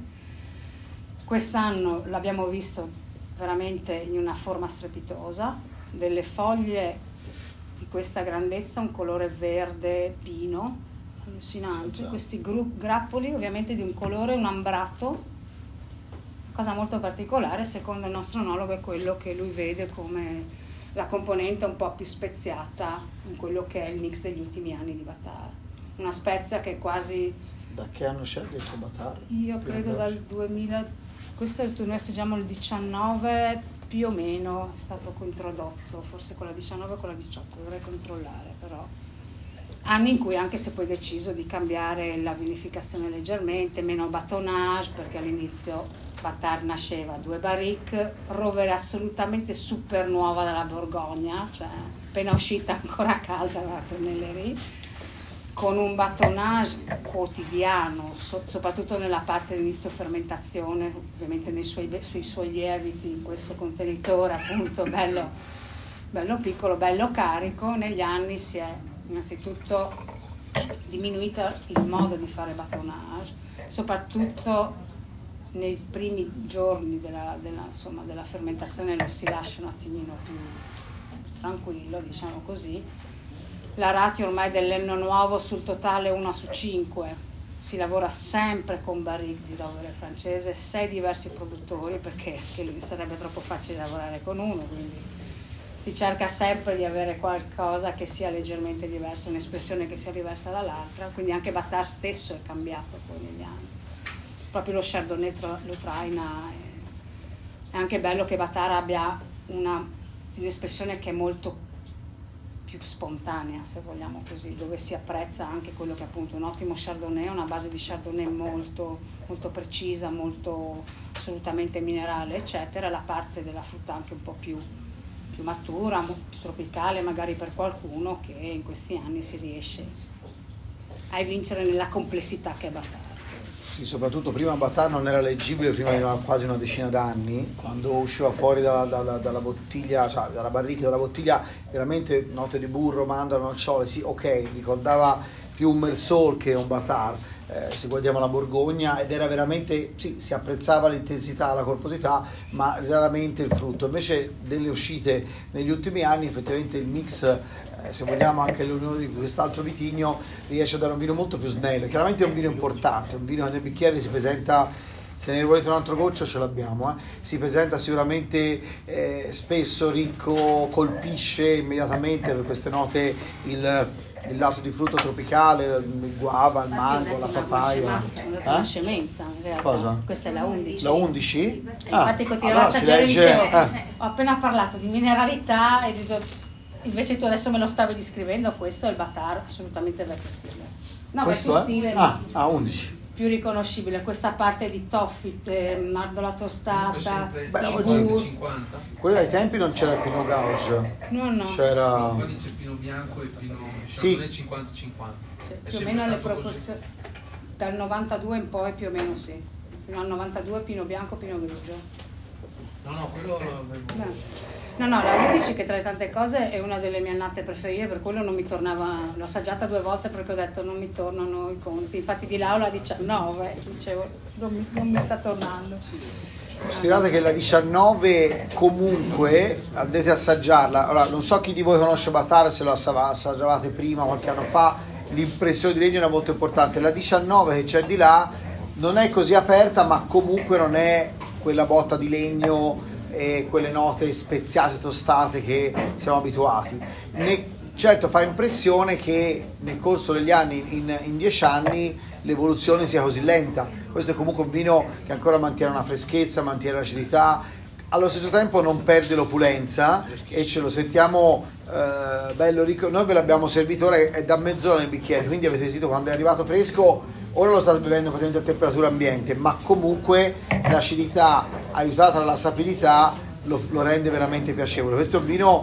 Speaker 2: Quest'anno l'abbiamo visto veramente in una forma strepitosa, delle foglie di questa grandezza, un colore verde pino, allucinante, questi grappoli ovviamente di un colore, un ambrato, cosa molto particolare, secondo il nostro enologo è quello che lui vede come la componente un po' più speziata in quello che è il mix degli ultimi anni di Batard. Una spezia che quasi...
Speaker 1: Da che anno c'è detto Batard?
Speaker 2: Io credo dal 2000, questo noi steggiamo il 19 più o meno, è stato introdotto, forse con la 19 o con la 18, dovrei controllare però. Anni in cui anche si è poi deciso di cambiare la vinificazione leggermente, meno batonnage, perché all'inizio Batard nasceva 2 barrique, rovere assolutamente super nuova dalla Borgogna, cioè appena uscita ancora calda dalla Trunellerie, con un battonnage quotidiano, soprattutto nella parte di inizio fermentazione, ovviamente sui suoi lieviti, in questo contenitore appunto bello piccolo, bello carico. Negli anni si è innanzitutto diminuito il modo di fare battonnage, soprattutto nei primi giorni della fermentazione lo si lascia un attimino più tranquillo, diciamo così. La ratio ormai dell'enno nuovo sul totale 1/5, si lavora sempre con barrique di rovere francese, 6 diversi produttori, perché sarebbe troppo facile lavorare con uno, quindi si cerca sempre di avere qualcosa che sia leggermente diverso, un'espressione che sia diversa dall'altra, quindi anche Batard stesso è cambiato poi negli anni. Proprio lo Chardonnay lo traina È anche bello che Batar abbia un'espressione che è molto più spontanea, se vogliamo così, dove si apprezza anche quello che è appunto un ottimo Chardonnay, una base di Chardonnay molto, molto precisa, molto assolutamente minerale, eccetera, la parte della frutta anche un po' più matura, più tropicale magari per qualcuno, che in questi anni si riesce a evincere nella complessità che è Batar.
Speaker 1: Sì, soprattutto prima Batar non era leggibile, prima di quasi una decina d'anni, quando usciva fuori dalla bottiglia, cioè dalla barrica, dalla bottiglia, veramente note di burro, mandorle, nocciole, sì, ok, ricordava più un Mersol che un Batar, se guardiamo la Borgogna, ed era veramente, sì, si apprezzava l'intensità, la corposità, ma raramente il frutto. Invece delle uscite negli ultimi anni, effettivamente il mix, se vogliamo anche l'unione di quest'altro vitigno, riesce a dare un vino molto più snello. Chiaramente è un vino importante, un vino che nel bicchiere si presenta, se ne volete un altro goccio ce l'abbiamo, si presenta sicuramente spesso, ricco, colpisce immediatamente per queste note il lato di frutto tropicale, il guava, il mango, la papaya.
Speaker 2: Una scemenza in realtà.
Speaker 1: Cosa?
Speaker 2: Questa è la 11.
Speaker 1: La 11?
Speaker 2: Infatti continuavo a assaggiare, dicevo, ho appena parlato di mineralità e invece tu adesso me lo stavi descrivendo, questo è il Batar, assolutamente vecchio stile. No,
Speaker 1: questo
Speaker 2: vecchio stile.
Speaker 1: 11.
Speaker 2: Più riconoscibile, questa parte di toffee, nardola tostata,
Speaker 3: oggi 50.
Speaker 1: Quello ai tempi non c'era il Pinot Gauche.
Speaker 2: No.
Speaker 1: C'era.
Speaker 3: Qua dice Pinot bianco e Pinot
Speaker 1: sì.
Speaker 3: 50-50.
Speaker 2: Sì, più o meno le proporzioni dal 92 in poi più o meno sì. Fino al 92 Pinot bianco, Pinot grigio.
Speaker 3: No, quello lo avevo.
Speaker 2: No, la 11, che tra le tante cose è una delle mie annate preferite, per quello non mi tornava, l'ho assaggiata 2 volte perché ho detto non mi tornano i conti, infatti di là ho la 19, dicevo non mi sta tornando.
Speaker 1: Considerate che la 19 comunque andate a assaggiarla, allora non so chi di voi conosce Batar, se lo assaggiavate prima, qualche anno fa, l'impressione di legno era molto importante, la 19 che c'è di là non è così aperta, ma comunque non è quella botta di legno e quelle note speziate, tostate che siamo abituati. Certo fa impressione che nel corso degli anni, in 10 anni, l'evoluzione sia così lenta. Questo è comunque un vino che ancora mantiene una freschezza, mantiene l'acidità, allo stesso tempo non perde l'opulenza e ce lo sentiamo bello ricco. Noi ve l'abbiamo servito, ora è da mezz'ora nel bicchiere, quindi avete sentito quando è arrivato fresco. Ora lo state bevendo praticamente a temperatura ambiente, ma comunque l'acidità aiutata dalla sapidità lo rende veramente piacevole. Questo è un vino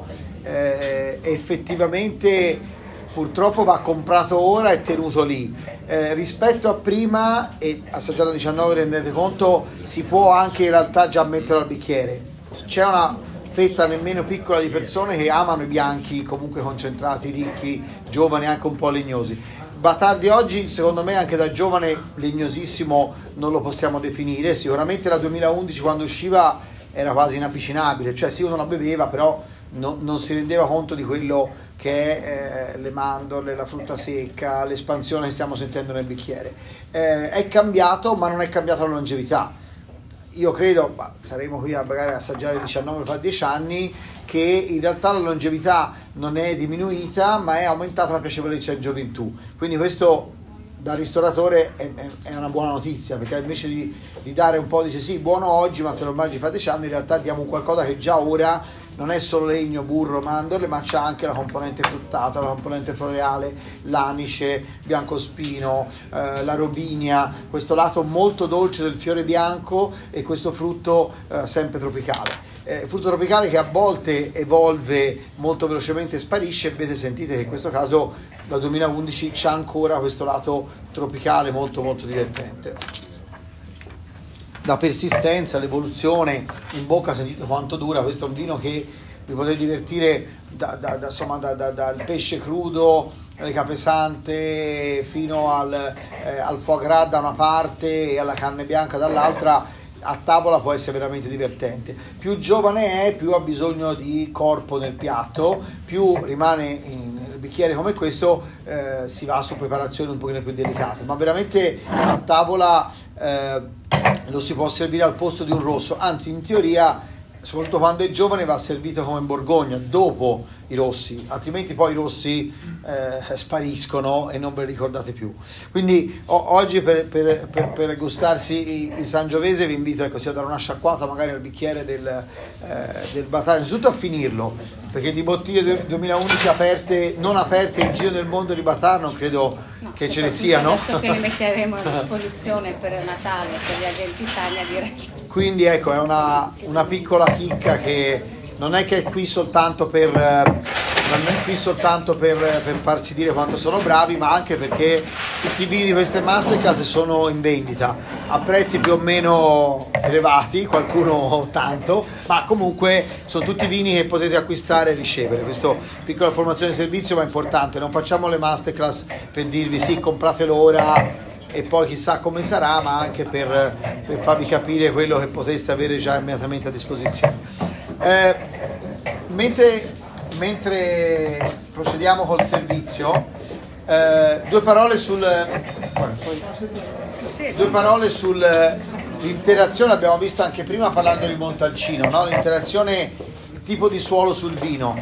Speaker 1: effettivamente purtroppo va comprato ora e tenuto lì. Rispetto a prima, e assaggiato 19 rendete conto, si può anche in realtà già metterlo al bicchiere. C'è una fetta nemmeno piccola di persone che amano i bianchi, comunque concentrati, ricchi, giovani, anche un po' legnosi. Batar di oggi, secondo me, anche da giovane legnosissimo non lo possiamo definire. Sicuramente la 2011 quando usciva era quasi inavvicinabile, cioè sì, uno la beveva, però non si rendeva conto di quello che è le mandorle, la frutta secca, l'espansione che stiamo sentendo nel bicchiere. È cambiato, ma non è cambiata la longevità. Io credo, saremo qui a magari assaggiare 19 fra 10 anni, che in realtà la longevità non è diminuita, ma è aumentata la piacevolezza in gioventù. Quindi questo da ristoratore è una buona notizia, perché invece di dare un po', dice sì, buono oggi, ma te lo mangi fra 10 anni, in realtà diamo qualcosa che già ora non è solo legno, burro, mandorle, ma c'ha anche la componente fruttata, la componente floreale, l'anice, biancospino, la robinia, questo lato molto dolce del fiore bianco e questo frutto sempre tropicale. Frutto tropicale che a volte evolve molto velocemente e sparisce, e sentite che in questo caso dal 2011 c'ha ancora questo lato tropicale molto molto divertente. La persistenza, l'evoluzione in bocca, sentite quanto dura. Questo è un vino che vi potete divertire dal pesce crudo, alle capesante, fino al foie gras da una parte e alla carne bianca dall'altra. A tavola può essere veramente divertente. Più giovane è, più ha bisogno di corpo nel piatto, più rimane nel bicchiere come questo, si va su preparazioni un pochino più delicate, ma veramente a tavola lo si può servire al posto di un rosso, anzi in teoria soprattutto quando è giovane va servito come in Borgogna, dopo i rossi, altrimenti poi i rossi spariscono e non ve li ricordate più. Quindi oggi per gustarsi il Sangiovese vi invito a dare una sciacquata magari al bicchiere del Batà, innanzitutto a finirlo, perché di bottiglie 2011 non aperte in giro del mondo di Batà non credo che ce ne siano.
Speaker 2: Adesso che le metteremo a disposizione per Natale, per gli agenti Sagna, direi.
Speaker 1: Quindi ecco, è una piccola chicca che non è che è qui soltanto per farsi dire quanto sono bravi, ma anche perché tutti i vini di queste masterclass sono in vendita a prezzi più o meno elevati, qualcuno tanto, ma comunque sono tutti vini che potete acquistare e ricevere. Questa piccola formazione di servizio ma importante. Non facciamo le masterclass per dirvi sì, compratelo ora e poi chissà come sarà, ma anche per farvi capire quello che poteste avere già immediatamente a disposizione. Mentre procediamo col servizio, due parole sull'interazione. Abbiamo visto anche prima parlando di Montalcino, no? L'interazione, il tipo di suolo sul vino.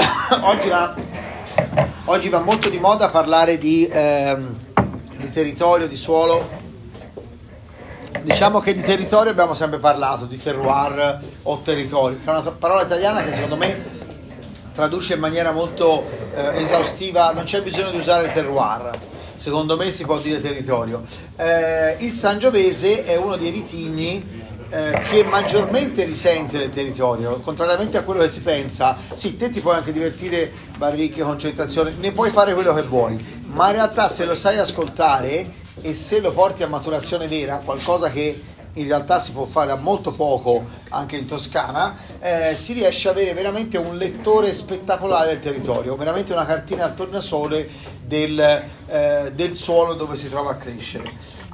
Speaker 1: Oggi va molto di moda parlare di territorio, di suolo. Diciamo che di territorio abbiamo sempre parlato, di terroir o territorio, che è una parola italiana che secondo me traduce in maniera molto esaustiva. Non c'è bisogno di usare terroir, secondo me si può dire territorio. Il Sangiovese è uno dei vitigni che maggiormente risente del territorio, contrariamente a quello che si pensa. Sì, te ti puoi anche divertire, barricche, concentrazione, ne puoi fare quello che vuoi, ma in realtà se lo sai ascoltare e se lo porti a maturazione vera, qualcosa che in realtà si può fare a molto poco anche in Toscana, si riesce ad avere veramente un lettore spettacolare del territorio, veramente una cartina al tornasole del suolo dove si trova a crescere.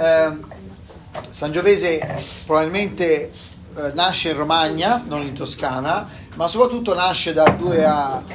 Speaker 1: Sangiovese probabilmente nasce in Romagna, non in Toscana, ma soprattutto nasce da due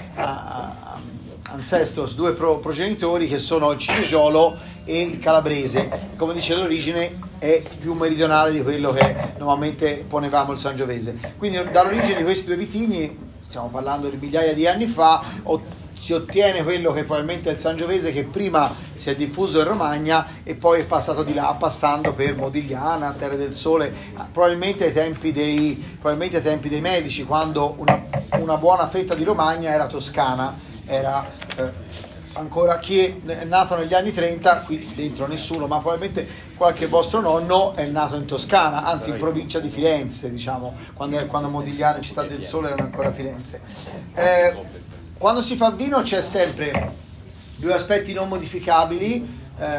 Speaker 1: ancestors, due progenitori che sono il Cinigiolo e il Calabrese. Come dice l'origine è più meridionale di quello che normalmente ponevamo il Sangiovese. Quindi dall'origine di questi due vitigni, stiamo parlando di migliaia di anni fa, si ottiene quello che probabilmente è il Sangiovese, che prima si è diffuso in Romagna e poi è passato di là, passando per Modigliana, Terre del Sole, probabilmente ai tempi dei Medici, quando una buona fetta di Romagna era toscana, era ancora chi è nato negli anni 30, qui dentro nessuno, ma probabilmente qualche vostro nonno è nato in Toscana, anzi in provincia di Firenze, diciamo, quando Modigliana e Città del Sole erano ancora Firenze. Quando si fa vino c'è sempre due aspetti non modificabili,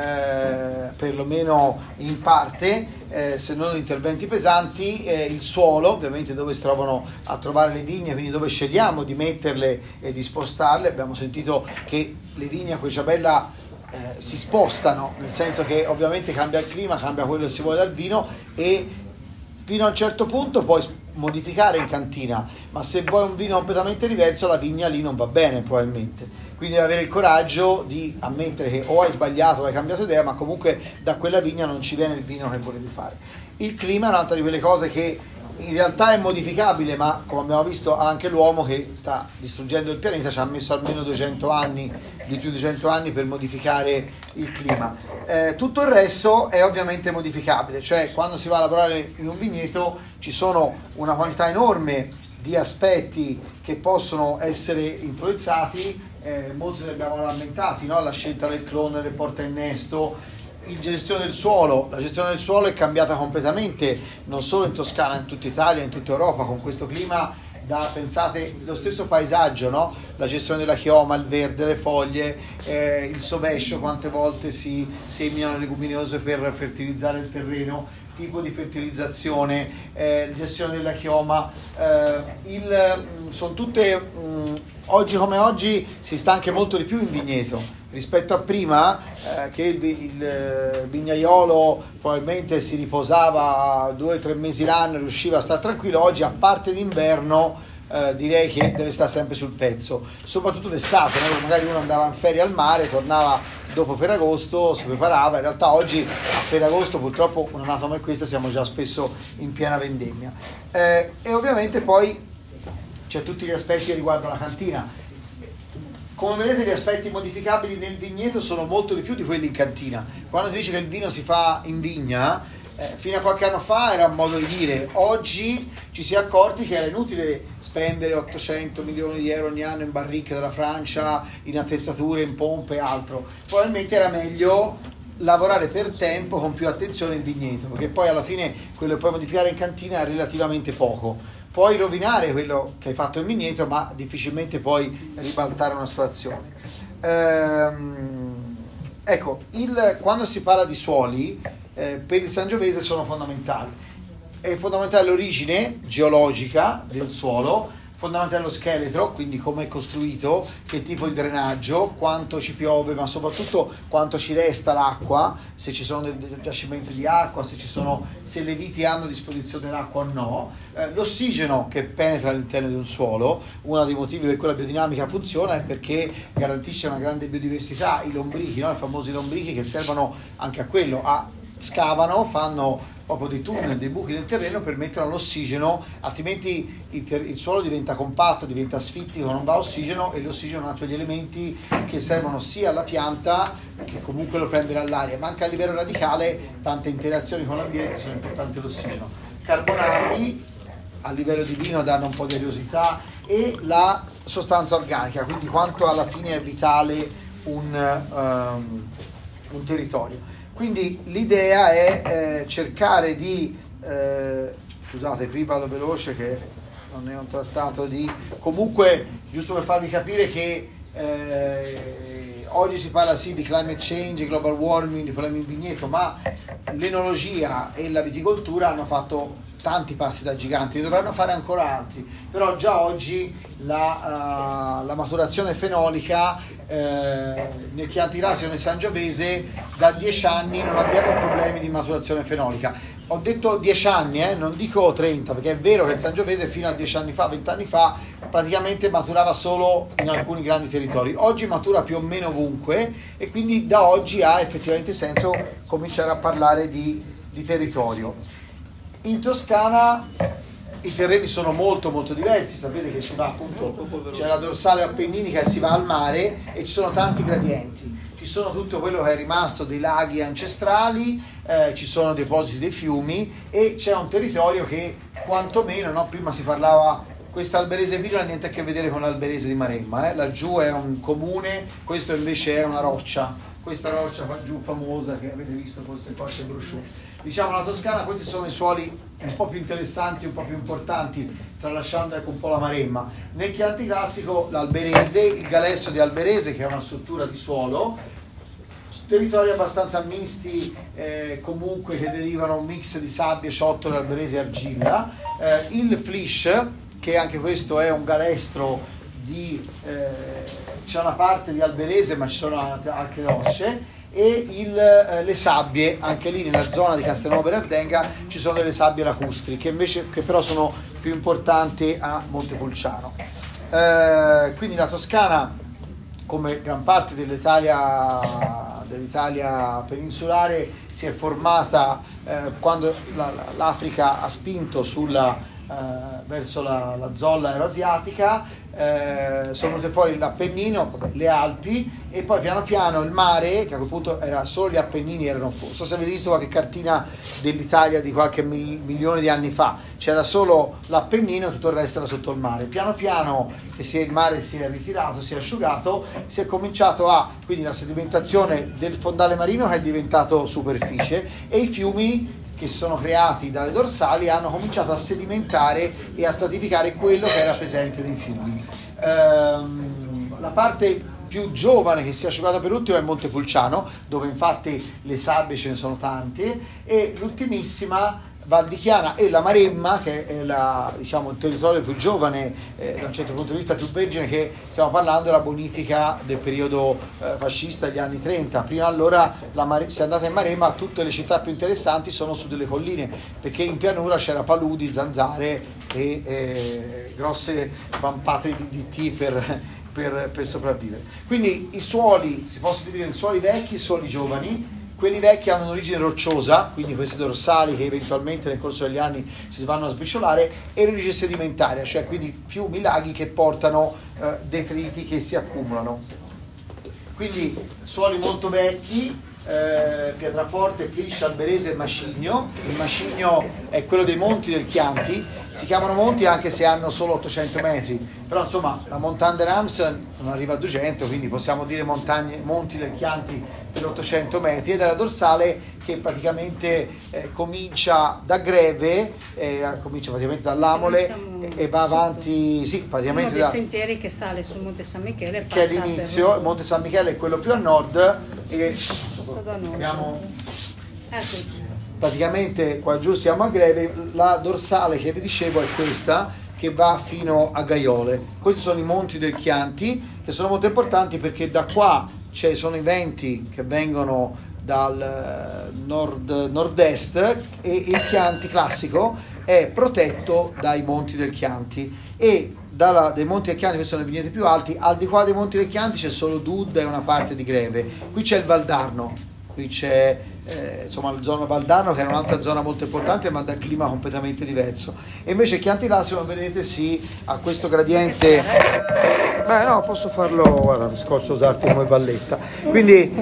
Speaker 1: perlomeno in parte, se non interventi pesanti, il suolo, ovviamente dove si trovano a trovare le vigne, quindi dove scegliamo di metterle e di spostarle. Abbiamo sentito che le vigne a Querciabella si spostano, nel senso che ovviamente cambia il clima, cambia quello che si vuole dal vino, e fino a un certo punto puoi modificare in cantina, ma se vuoi un vino completamente diverso la vigna lì non va bene probabilmente, quindi devi avere il coraggio di ammettere che o hai sbagliato o hai cambiato idea, ma comunque da quella vigna non ci viene il vino che volevi fare. Il clima è un'altra di quelle cose che in realtà è modificabile, ma come abbiamo visto anche l'uomo che sta distruggendo il pianeta ci ha messo almeno 200 anni, di più di 200 anni per modificare il clima. Tutto il resto è ovviamente modificabile, cioè quando si va a lavorare in un vigneto ci sono una quantità enorme di aspetti che possono essere influenzati, molti li abbiamo rammentati, no? La scelta del clone, del porta innesto, la gestione del suolo è cambiata completamente, non solo in Toscana, in tutta Italia, in tutta Europa, con questo clima. Pensate lo stesso paesaggio, no? La gestione della chioma, il verde, le foglie, il sovescio, quante volte si seminano leguminose per fertilizzare il terreno, tipo di fertilizzazione, gestione della chioma, sono tutte oggi come oggi si sta anche molto di più in vigneto rispetto a prima, che il vignaiolo probabilmente si riposava 2 o 3 mesi l'anno e riusciva a stare tranquillo. Oggi, a parte l'inverno, direi che deve stare sempre sul pezzo, soprattutto d'estate, no? Magari uno andava in ferie al mare, tornava dopo Ferragosto, si preparava. In realtà oggi a Ferragosto purtroppo un'annata come questa siamo già spesso in piena vendemmia, e ovviamente poi c'è tutti gli aspetti che riguardano la cantina. come vedete, gli aspetti modificabili nel vigneto sono molto di più di quelli in cantina. Quando si dice che il vino si fa in vigna, fino a qualche anno fa era un modo di dire. Oggi ci si è accorti che era inutile spendere 800 milioni di euro ogni anno in barricche della Francia, in attrezzature, in pompe e altro. Probabilmente era meglio lavorare per tempo con più attenzione in vigneto, perché poi alla fine quello che puoi modificare in cantina è relativamente poco. Puoi rovinare quello che hai fatto in vigneto, ma difficilmente puoi ribaltare una situazione. Ecco, quando si parla di suoli, per il Sangiovese sono fondamentali. È fondamentale l'origine geologica del suolo, fondamentale lo scheletro, quindi come è costruito, che tipo di drenaggio, quanto ci piove, ma soprattutto quanto ci resta l'acqua, se ci sono dei giacimenti di acqua, se le viti hanno a disposizione l'acqua o no, l'ossigeno che penetra all'interno di un suolo. Uno dei motivi per cui la biodinamica funziona è perché garantisce una grande biodiversità. I lombrichi, no? I famosi lombrichi, che servono anche a quello, scavano, fanno proprio dei tunnel, dei buchi nel terreno per mettere l'ossigeno, altrimenti il suolo diventa compatto, diventa asfittico, non va ossigeno, e l'ossigeno è un altro degli elementi che servono sia alla pianta, che comunque lo prende dall'aria, ma anche a livello radicale. Tante interazioni con l'ambiente, sono importanti l'ossigeno. Carbonati a livello di vino danno un po' di ariosità, e la sostanza organica, quindi quanto alla fine è vitale un territorio. Quindi l'idea è cercare di, scusate, qui vado veloce che non è un trattato di, comunque giusto per farvi capire che oggi si parla sì di climate change, global warming, di problemi in vigneto, ma l'enologia e la viticoltura hanno fatto tanti passi da giganti, ne dovranno fare ancora altri, però già oggi la maturazione fenolica nel Chianti Classico, nel Sangiovese, da 10 anni non abbiamo problemi di maturazione fenoloca. Ho detto 10 anni, non dico 30, perché è vero che il Sangiovese fino a 10 anni fa, 20 anni fa, praticamente maturava solo in alcuni grandi territori. Oggi matura più o meno ovunque, e quindi da oggi ha effettivamente senso cominciare a parlare di territorio. In Toscana i terreni sono molto molto diversi, sapete che si va appunto, c'è la dorsale appenninica e si va al mare, e ci sono tanti gradienti, ci sono tutto quello che è rimasto dei laghi ancestrali, ci sono depositi dei fiumi, e c'è un territorio che quantomeno, no? Prima si parlava, questa Alberese Vino non ha niente a che vedere con l'Alberese di Maremma, laggiù è un comune, questo invece è una roccia, questa roccia qua giù famosa che avete visto forse qualche brochure. Diciamo la Toscana, questi sono i suoli un po' più interessanti, un po' più importanti, tralasciando ecco un po' la Maremma. Nel Chianti Classico l'Alberese, il Galesso di Alberese, che è una struttura di suolo, territori abbastanza misti, comunque che derivano un mix di sabbie, ciottole, alberese e argilla, il Flish, che anche questo è un galestro c'è una parte di alberese, ma ci sono anche rocce, e le sabbie, anche lì nella zona di Castelnuovo Benerdenga ci sono delle sabbie lacustri che però sono più importanti a Montepulciano. Quindi la Toscana, come gran parte dell'Italia peninsulare, si è formata quando l'Africa ha spinto verso la zolla euroasiatica. Sono venute fuori l'Appennino, le Alpi, e poi piano piano il mare, che a quel punto era solo gli Appennini, non so se avete visto qualche cartina dell'Italia di qualche milione di anni fa, c'era solo l'Appennino e tutto il resto era sotto il mare. Piano piano che il mare si è ritirato, si è asciugato, si è cominciato quindi la sedimentazione del fondale marino che è diventato superficie, e i fiumi che sono creati dalle dorsali hanno cominciato a sedimentare e a stratificare quello che era presente nei fiumi. La parte più giovane che si è asciugata per ultimo è Montepulciano, dove infatti le sabbie ce ne sono tante, e l'ultimissima Val di Chiana e la Maremma, che è il territorio più giovane, da un certo punto di vista più vergine, che stiamo parlando della bonifica del periodo fascista degli anni 30. Prima allora, se andate in Maremma, tutte le città più interessanti sono su delle colline, perché in pianura c'era paludi, zanzare e grosse vampate di tè per sopravvivere. Quindi i suoli si possono dividere in suoli vecchi e suoli giovani. quelli vecchi hanno un'origine rocciosa, quindi questi dorsali che eventualmente nel corso degli anni si vanno a sbriciolare, e l'origine sedimentaria, cioè quindi fiumi, laghi che portano detriti che si accumulano. Quindi suoli molto vecchi, Pietraforte, Fliscia, Alberese e Macigno. Il Macigno è quello dei Monti del Chianti, si chiamano monti anche se hanno solo 800 metri, però insomma la Montagne de Rams non arriva a 200, quindi possiamo dire monti del Chianti per 800 metri, ed è la dorsale che praticamente comincia da Greve, comincia praticamente dall'Amole e va avanti, sì, praticamente
Speaker 2: uno dei sentieri che sale sul Monte San Michele,
Speaker 1: che è l'inizio. Il Monte San Michele è quello più a nord, e abbiamo praticamente qua giù siamo a Greve. La dorsale che vi dicevo è questa, che va fino a Gaiole. Questi sono i Monti del Chianti, che sono molto importanti perché da qua sono i venti che vengono dal nord-est, e il Chianti classico è protetto dai Monti del Chianti, e dei Monti del Chianti, questi sono i vigneti più alti. Al di qua dei Monti del Chianti c'è solo Dud e una parte di Greve. Qui c'è il Valdarno, qui c'è insomma la zona Valdarno, che è un'altra zona molto importante ma da clima completamente diverso. E invece il Chianti classico, vedete, sì, ha questo gradiente. No, posso farlo, guarda, mi scoccio usarti come valletta. Quindi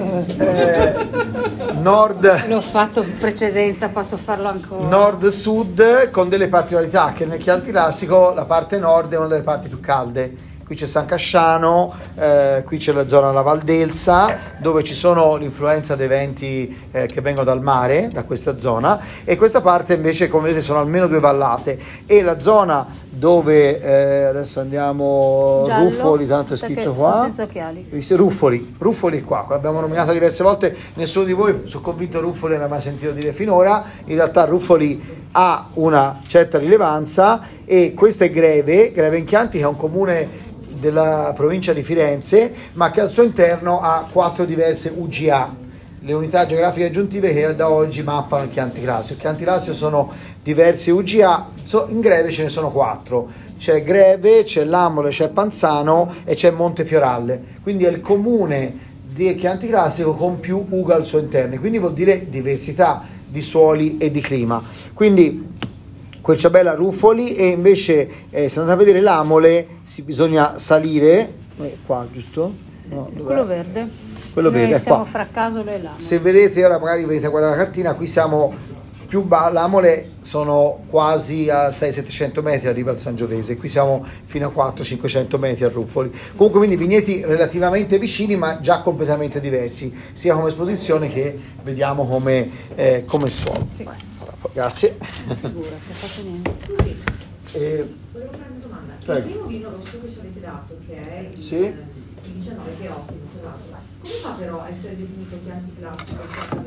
Speaker 1: nord,
Speaker 2: l'ho fatto in precedenza, posso farlo ancora.
Speaker 1: Nord-sud, con delle particolarità, che nel Chianti classico la parte nord è una delle parti più calde. Qui c'è San Casciano, qui c'è la zona della Valdelsa, dove ci sono l'influenza dei venti che vengono dal mare, da questa zona, e questa parte invece, come vedete, sono almeno 2 vallate. E la zona dove adesso andiamo, giallo, Ruffoli, tanto è scritto qua,
Speaker 2: senza occhiali.
Speaker 1: Ruffoli è qua, l'abbiamo nominata diverse volte, nessuno di voi, sono convinto, Ruffoli non ha mai sentito dire finora. In realtà Ruffoli ha una certa rilevanza, e questa è Greve in Chianti, che è un comune della provincia di Firenze, ma che al suo interno ha 4 diverse UGA, le unità geografiche aggiuntive, che da oggi mappano il Chianti classico. Il Chianti classico sono diverse UGA, in Greve ce ne sono 4, c'è Greve, c'è l'Amole, c'è Panzano e c'è Montefioralle, quindi è il comune di Chianti classico con più UGA al suo interno, quindi vuol dire diversità di suoli e di clima. Quindi Querciabella, Ruffoli, e invece se andate a vedere l'Amole bisogna salire qua, giusto? No,
Speaker 2: quello verde.
Speaker 1: Quello verde è
Speaker 2: siamo
Speaker 1: qua.
Speaker 2: fra Casole e l'Amole.
Speaker 1: Se vedete, ora magari vedete a guardare la cartina, qui siamo più l'Amole sono quasi a 600-700 metri, arriva al Sangiovese, qui siamo fino a 400-500 metri a Ruffoli. Comunque, quindi vigneti relativamente vicini ma già completamente diversi, sia come esposizione che vediamo come suolo. Sì. Grazie.
Speaker 2: Figura, che fatto niente.
Speaker 4: Volevo fare una domanda.
Speaker 1: Prego.
Speaker 4: Il primo vino rosso che ci avete dato, che è il 19, che è ottimo, tra l'altro, come fa però a essere definito Chianti classico,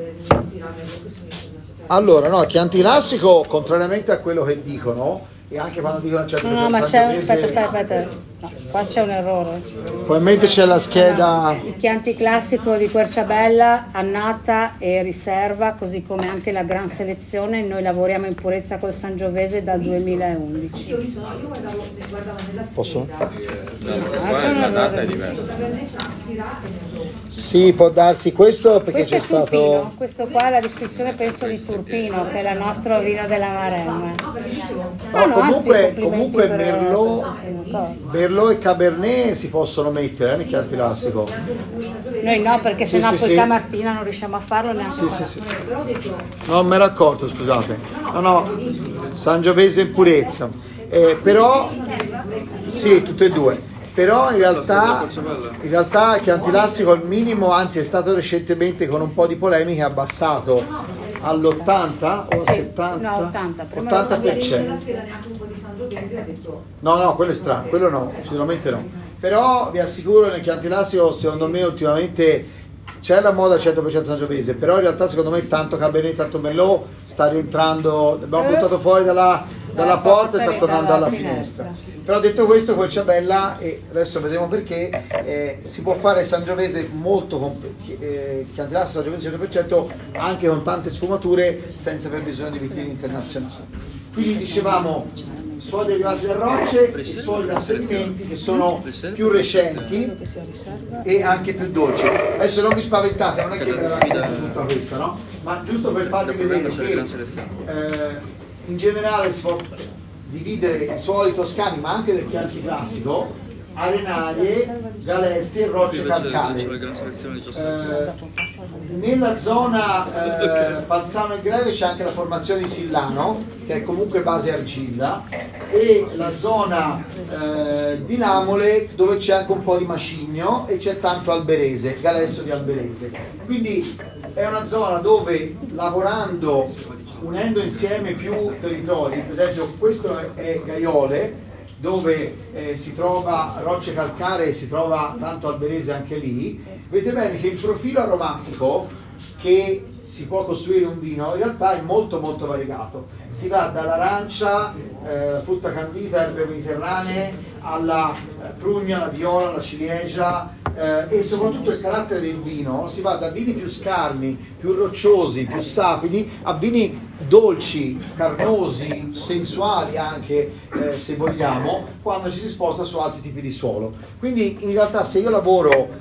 Speaker 1: Allora, no, Chianti classico, contrariamente a quello che dicono, e anche quando dicono certo
Speaker 2: no, ma c'è aspetta. No, qua c'è un errore.
Speaker 1: Probabilmente c'è la scheda.
Speaker 2: Il Chianti classico di Querciabella, annata e riserva, così come anche la gran selezione. Noi lavoriamo in purezza col Sangiovese dal 2011.
Speaker 4: Io guardavo nella
Speaker 1: Posso?
Speaker 2: La
Speaker 5: data è diversa.
Speaker 1: Sì, può darsi questo perché
Speaker 2: questo
Speaker 1: c'è
Speaker 2: è
Speaker 1: stato.
Speaker 2: Turpino. Questo qua è la descrizione, penso, di Turpino, che è il nostro vino della Maremma.
Speaker 1: Comunque Merlot e Cabernet si possono mettere nel Chianti classico.
Speaker 2: Noi no, perché sennò poi Camartina non riusciamo a farlo neanche.
Speaker 1: Sì. Non mi ero accorto, scusate. No, Sangiovese in purezza. Però sì, tutte e due. Però in realtà Chianti classico il minimo, anzi è stato recentemente con un po' di polemiche abbassato all'80 o al 70%.
Speaker 2: No,
Speaker 1: 80%. No, quello è strano, quello no, sicuramente no. Però vi assicuro, nel Chianti classico secondo me ultimamente c'è la moda 100% Sangiovese, però in realtà secondo me tanto Cabernet, tanto Merlot sta rientrando, l'abbiamo buttato fuori dalla porta e sta tornando alla finestra. Però detto questo, Querciabella, e adesso vedremo perché, si può fare Sangiovese molto Chianti classico Sangiovese 100% anche con tante sfumature senza aver bisogno di vitini internazionali. Quindi dicevamo suoli derivati da rocce e suoli da sedimenti che sono più recenti e anche più dolci. Adesso non vi spaventate, non è che ve la racconto tutta questa, no? Ma giusto per farvi vedere che in generale si può dividere i suoli toscani, ma anche del Chianti classico, arenarie, galestri e rocce calcaree. Nella zona Panzano e Greve c'è anche la formazione di Sillano, che è comunque base argilla, e la zona di Namole, dove c'è anche un po' di macigno e c'è tanto alberese, galestro di alberese. Quindi è una zona dove, lavorando, unendo insieme più territori, per esempio questo è Gaiole, dove si trova rocce calcaree e si trova tanto alberese anche lì. Vedete bene che il profilo aromatico che si può costruire un vino in realtà è molto molto variegato. Si va dall'arancia, frutta candita, erbe mediterranee, alla prugna, alla viola, alla ciliegia, e soprattutto il carattere del vino. Si va da vini più scarni, più rocciosi, più sapidi, a vini dolci, carnosi, sensuali anche, se vogliamo, quando ci si sposta su altri tipi di suolo. Quindi in realtà, se io lavoro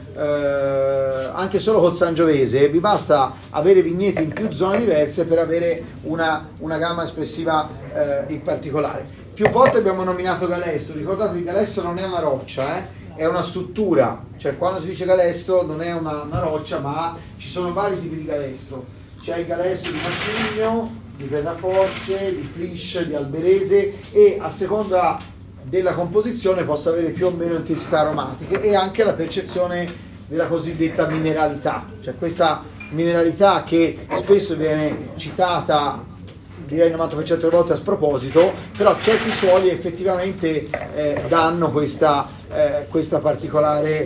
Speaker 1: anche solo col Sangiovese, vi basta avere vigneti in più zone diverse per avere una gamma espressiva in particolare. Più volte abbiamo nominato galestro. Ricordatevi, il galestro non è una roccia, è una struttura, cioè quando si dice galestro non è una roccia, ma ci sono vari tipi di galestro. C'è il galestro di macigno, di pietraforte, di flish, di alberese, e a seconda della composizione possa avere più o meno intensità aromatiche, e anche la percezione della cosiddetta mineralità, cioè questa mineralità che spesso viene citata, direi il 90% delle volte a sproposito, però certi suoli effettivamente danno questa particolare,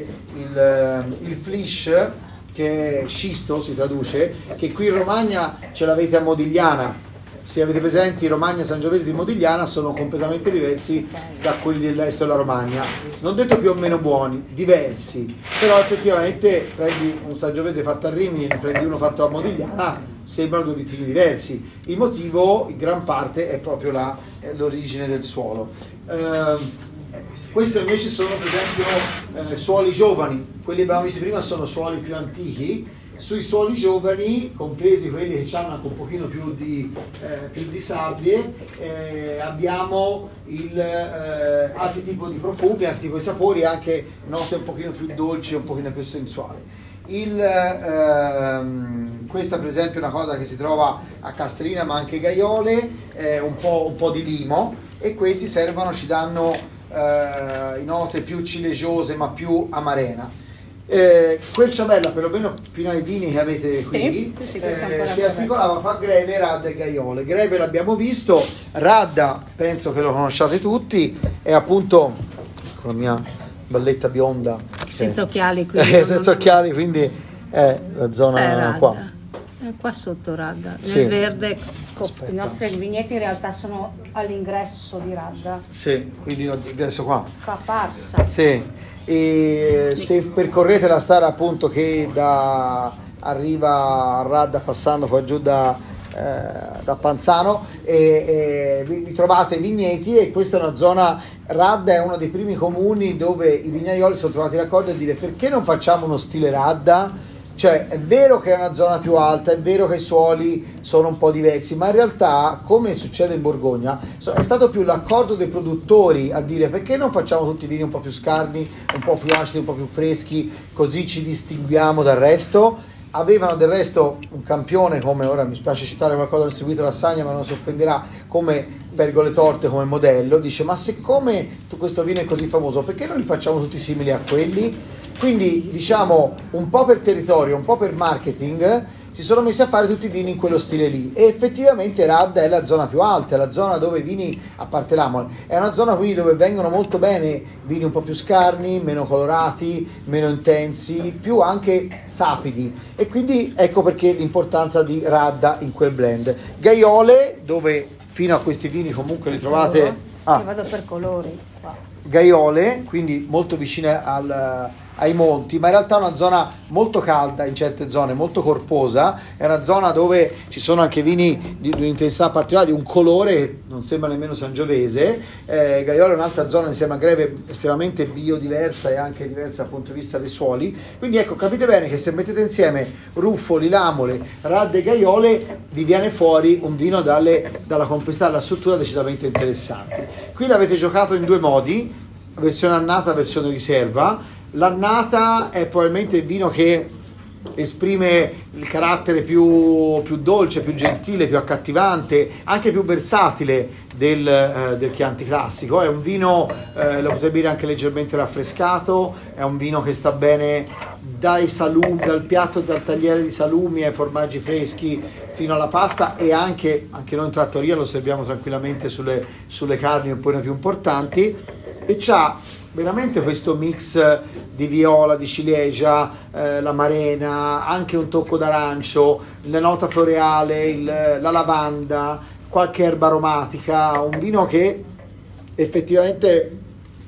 Speaker 1: il flish, che è scisto si traduce, che qui in Romagna ce l'avete a Modigliana. Se avete presenti, i Romagna Sangiovese di Modigliana sono completamente diversi da quelli del resto della Romagna, non detto più o meno buoni, diversi, però effettivamente prendi un Sangiovese fatto a Rimini e prendi uno fatto a Modigliana, sembrano due vitigni diversi. Il motivo, in gran parte, è proprio l'origine del suolo. Questo invece sono per esempio suoli giovani, quelli che abbiamo visto prima sono suoli più antichi. Sui suoli giovani, compresi quelli che hanno anche un pochino più di sabbie, abbiamo altri tipi di profumi, altri tipi di sapori, anche note un pochino più dolci e un pochino più sensuali. Questa per esempio è una cosa che si trova a Castrina ma anche Gaiole, un po' di limo, e questi ci danno note più ciliegiose ma più amarena. Querciabella, perlomeno fino ai vini che avete qui, si articolava fra Greve, Radda e Gaiole. Greve l'abbiamo visto, Radda penso che lo conosciate tutti, è appunto con la mia balletta bionda
Speaker 2: senza occhiali, quindi
Speaker 1: senza occhiali, quindi è la zona qua.
Speaker 2: Qua sotto Radda,
Speaker 1: sì.
Speaker 2: Nel verde. I nostri vigneti in realtà sono all'ingresso di Radda.
Speaker 1: Sì, quindi l'ingresso qua.
Speaker 2: Qua Parsa.
Speaker 1: Sì. E se percorrete la strada appunto che arriva a Radda passando poi giù da Panzano, vi trovate vigneti, e questa è una zona. Radda è uno dei primi comuni dove i vignaioli sono trovati d'accordo a dire: perché non facciamo uno stile Radda? Cioè è vero che è una zona più alta, è vero che i suoli sono un po' diversi, ma in realtà, come succede in Borgogna, è stato più l'accordo dei produttori a dire: perché non facciamo tutti i vini un po' più scarni, un po' più acidi, un po' più freschi, così ci distinguiamo dal resto. Avevano del resto un campione, come, ora mi spiace citare qualcosa distribuito da Sagna ma non si offenderà, come Pergole Torte come modello. Dice: ma siccome questo vino è così famoso, perché non li facciamo tutti simili a quelli? Quindi, diciamo, un po' per territorio, un po' per marketing, si sono messi a fare tutti i vini in quello stile lì. E effettivamente Radda è la zona più alta, è la zona dove i vini, a parte l'Amole, è una zona quindi dove vengono molto bene vini un po' più scarni, meno colorati, meno intensi, più anche sapidi. E quindi ecco perché l'importanza di Radda in quel blend. Gaiole, dove fino a questi vini comunque li trovate...
Speaker 2: Io vado per colori qua.
Speaker 1: Gaiole, quindi molto vicine ai monti, ma in realtà è una zona molto calda in certe zone, molto corposa, è una zona dove ci sono anche vini di un'intensità particolare, di un colore che non sembra nemmeno sangiovese. Gaiolo è un'altra zona insieme a Greve estremamente biodiversa e anche diversa dal punto di vista dei suoli, quindi ecco, capite bene che se mettete insieme Ruffoli, Lamole, Radde e Gaiole vi viene fuori un vino dalla complessità della struttura decisamente interessanti. Qui l'avete giocato in due modi, versione annata, versione riserva. L'annata è probabilmente il vino che esprime il carattere più dolce, più gentile, più accattivante, anche più versatile del Chianti classico. È un vino, lo potete bere anche leggermente raffrescato, è un vino che sta bene dai salumi, dal piatto, dal tagliere di salumi ai formaggi freschi fino alla pasta, e anche noi in trattoria lo serviamo tranquillamente sulle carni un po' più importanti, e c'ha veramente questo mix di viola, di ciliegia, l'amarena, anche un tocco d'arancio, la nota floreale, la lavanda, qualche erba aromatica, un vino che effettivamente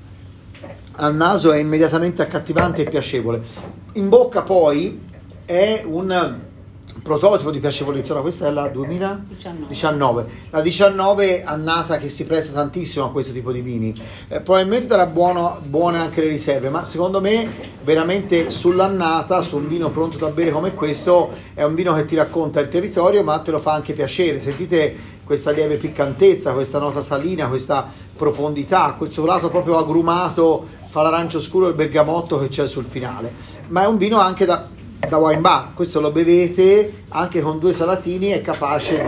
Speaker 1: al naso è immediatamente accattivante e piacevole. In bocca poi è un prototipo di piacevolezza. Questa è la 2019, la 19 annata, che si presta tantissimo a questo tipo di vini. Probabilmente darà buone anche le riserve, ma secondo me veramente sull'annata, su un vino pronto da bere come questo, è un vino che ti racconta il territorio ma te lo fa anche piacere. Sentite questa lieve piccantezza, questa nota salina, questa profondità, questo lato proprio agrumato, fa l'arancio scuro e il bergamotto che c'è sul finale. Ma è un vino anche da wine bar, questo lo bevete anche con due salatini, è capace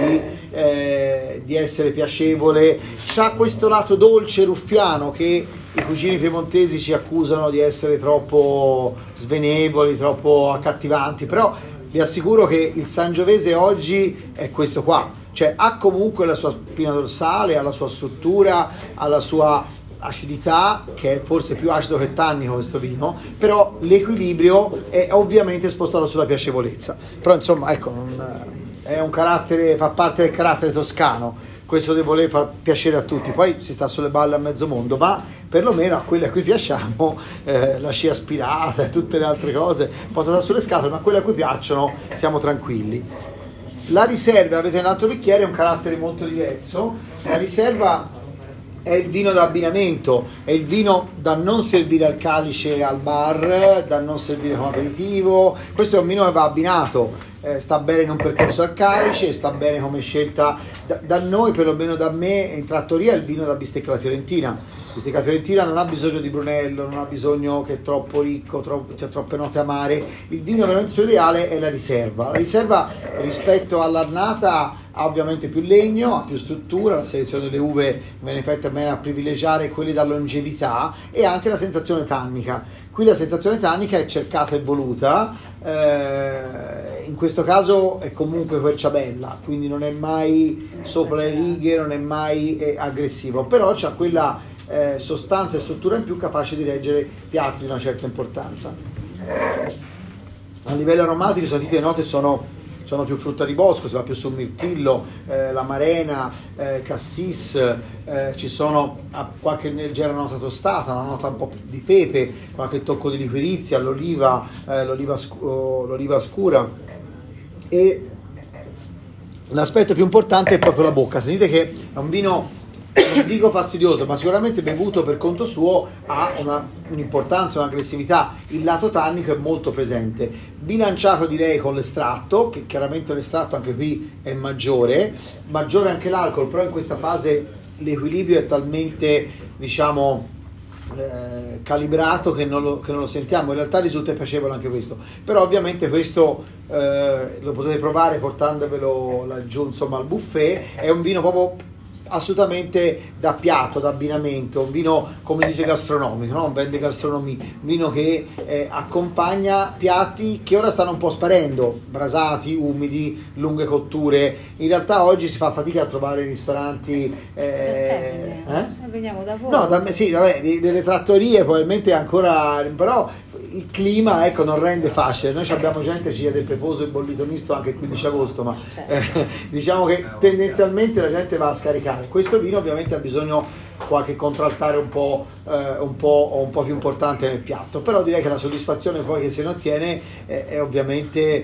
Speaker 1: di essere piacevole. C'ha questo lato dolce ruffiano che i cugini piemontesi ci accusano di essere troppo svenevoli, troppo accattivanti, però vi assicuro che il sangiovese oggi è questo qua, cioè ha comunque la sua spina dorsale, ha la sua struttura, ha la sua acidità, che è forse più acido che tannico questo vino, però l'equilibrio è ovviamente spostato sulla piacevolezza. Però insomma, ecco, è un carattere, fa parte del carattere toscano, questo di voler far piacere a tutti. Poi si sta sulle balle a mezzo mondo, ma perlomeno a quelle a cui piacciamo, la scia aspirata e tutte le altre cose, possono stare sulle scatole, ma quelle a cui piacciono siamo tranquilli. La riserva, avete un altro bicchiere, è un carattere molto diverso. La riserva è il vino da abbinamento, è il vino da non servire al calice al bar, da non servire come aperitivo. Questo è un vino che va abbinato, sta bene in un percorso al calice, sta bene come scelta da noi, perlomeno da me in trattoria, è il vino da bistecca alla fiorentina. La bistecca fiorentina non ha bisogno di Brunello, non ha bisogno che è troppo ricco, c'è troppe note amare. Il vino veramente suo ideale è la riserva. La riserva rispetto all'annata ha ovviamente più legno, ha più struttura, la selezione delle uve viene fatta bene a privilegiare quelle da longevità, e anche la sensazione tannica. Qui la sensazione tannica è cercata e voluta, in questo caso è comunque querciabella, quindi non è mai sopra le righe, non è mai aggressivo, però c'ha quella sostanza e struttura in più capace di reggere piatti di una certa importanza. A livello aromatico, sentite, le note sono più frutta di bosco, si va più sul mirtillo, l'amarena, cassis, ci sono qualche leggera nota tostata, una nota un po' di pepe, qualche tocco di liquirizia, l'oliva scura, e l'aspetto più importante è proprio la bocca. Sentite che è un vino, non dico fastidioso, ma sicuramente bevuto per conto suo ha un'importanza, un'aggressività. Il lato tannico è molto presente, bilanciato direi con l'estratto, che chiaramente l'estratto anche qui è maggiore anche l'alcol, però in questa fase l'equilibrio è talmente, diciamo, calibrato che non lo sentiamo. In realtà risulta piacevole anche questo, però ovviamente questo lo potete provare portandovelo laggiù, insomma, al buffet. È un vino proprio assolutamente da piatto, da abbinamento, un vino, come dice, gastronomico, no? Un vende gastronomia, un vino che accompagna piatti che ora stanno un po' sparendo, brasati, umidi, lunghe cotture. In realtà oggi si fa fatica a trovare ristoranti
Speaker 2: veniamo da voi.
Speaker 1: No, sì, vabbè, delle trattorie probabilmente ancora, però il clima, ecco, non rende facile. Noi abbiamo gente, ci del peposo e bollito misto anche il 15 agosto, ma diciamo che tendenzialmente la gente va a scaricare. sottolineare. Questo vino ovviamente ha bisogno qualche contraltare un po' più importante nel piatto, però direi che la soddisfazione poi che se ne ottiene è ovviamente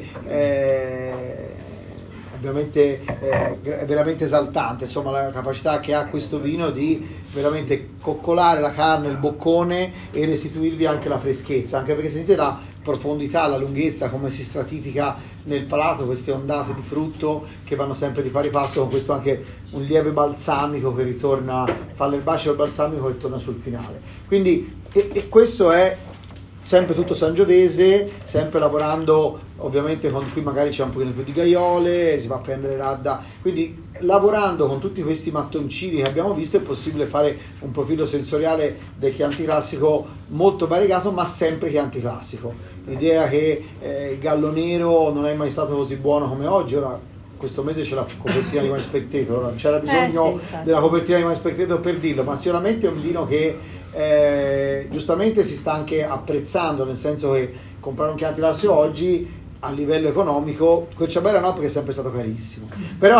Speaker 1: veramente esaltante, insomma, la capacità che ha questo vino di veramente coccolare la carne, il boccone e restituirvi anche la freschezza, anche perché sentite la profondità, la lunghezza, come si stratifica nel palato, queste ondate di frutto che vanno sempre di pari passo con questo anche un lieve balsamico che ritorna, fa l'erbaceo del balsamico che torna sul finale. Quindi e questo è sempre tutto sangiovese, sempre lavorando ovviamente qui magari c'è un pochino più di gaiole, si va a prendere radda, quindi lavorando con tutti questi mattoncini che abbiamo visto è possibile fare un profilo sensoriale del Chianti Classico molto variegato, ma sempre Chianti Classico. L'idea che il Gallo Nero non è mai stato così buono come oggi, ora questo mese c'è la copertina di Wine Spectator, ora c'era bisogno della copertina di Wine Spectator per dirlo, ma sicuramente è un vino che giustamente si sta anche apprezzando, nel senso che comprare un Chianti Classico oggi a livello economico, Querciabella no, perché è sempre stato carissimo, però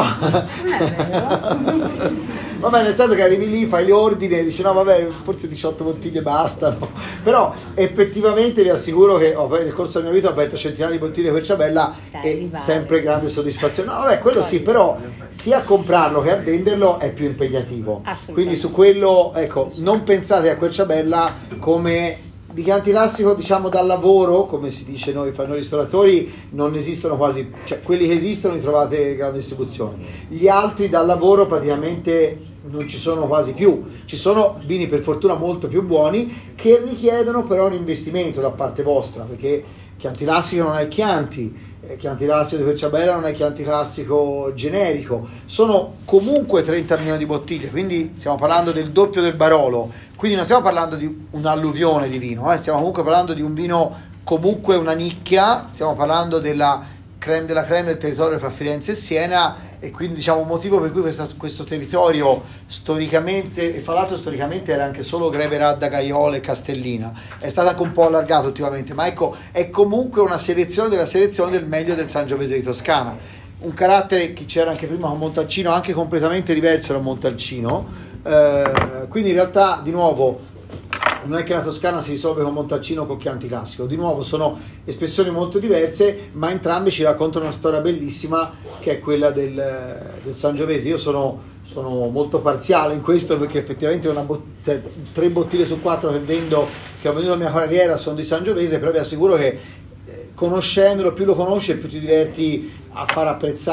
Speaker 1: vabbè, nel senso che arrivi lì, fai gli ordini e dici no vabbè, forse 18 bottiglie bastano, però effettivamente vi assicuro che nel corso della mia vita ho aperto centinaia di bottiglie di Querciabella e sempre grande soddisfazione. No vabbè, quello sì, però sia a comprarlo che a venderlo è più impegnativo, quindi su quello, ecco, non pensate a Querciabella come di Chianti Classico, diciamo, dal lavoro, come si dice noi fra noi ristoratori, non esistono quasi, cioè quelli che esistono li trovate in grande distribuzione, gli altri dal lavoro praticamente non ci sono quasi più, ci sono vini per fortuna molto più buoni che richiedono però un investimento da parte vostra, perché Chianti Classico non è Chianti Classico di Querciabella non è Chianti Classico generico, sono comunque 30 milioni di bottiglie, quindi stiamo parlando del doppio del Barolo, quindi non stiamo parlando di un'alluvione di vino, stiamo comunque parlando di un vino comunque una nicchia, stiamo parlando della crème del territorio fra Firenze e Siena, e quindi diciamo un motivo per cui questo territorio storicamente, e fra l'altro storicamente era anche solo Greve, Radda, Gaiole e Castellina, è stato anche un po' allargato ultimamente, ma ecco, è comunque una selezione della selezione del meglio del Sangiovese di Toscana, un carattere che c'era anche prima con Montalcino, anche completamente diverso da Montalcino, quindi in realtà di nuovo non è che la Toscana si risolve con Montalcino o con Chianti Classico, di nuovo sono espressioni molto diverse, ma entrambi ci raccontano una storia bellissima che è quella del Sangiovese. Io sono molto parziale in questo, perché effettivamente 3 bottiglie su 4 che ho venduto nella mia carriera sono di Sangiovese, però vi assicuro che conoscendolo, più lo conosci e più ti diverti a far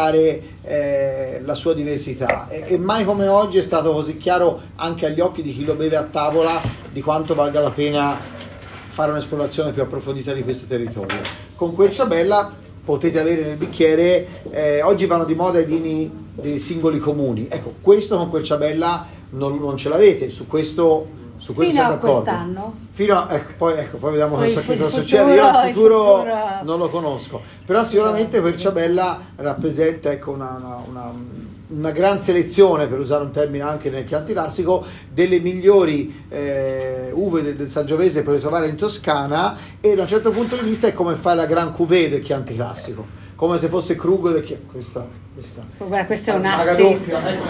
Speaker 1: apprezzare la sua diversità, e mai come oggi è stato così chiaro anche agli occhi di chi lo beve a tavola di quanto valga la pena fare un'esplorazione più approfondita di questo territorio. Con Querciabella potete avere nel bicchiere, oggi vanno di moda i vini dei singoli comuni, ecco, questo con Querciabella non ce l'avete, su questo
Speaker 2: fino
Speaker 1: siamo
Speaker 2: a
Speaker 1: d'accordo.
Speaker 2: Quest'anno.
Speaker 1: Poi vediamo cosa succede. Io il futuro non lo conosco, però sicuramente Querciabella rappresenta, ecco, una gran selezione, per usare un termine anche nel Chianti Classico, delle migliori uve del Sangiovese che potete trovare in Toscana, e da un certo punto di vista è come fare la Gran Cuvée del Chianti Classico, come se fosse Krug del Chianti.
Speaker 2: Guarda, questo è un assist.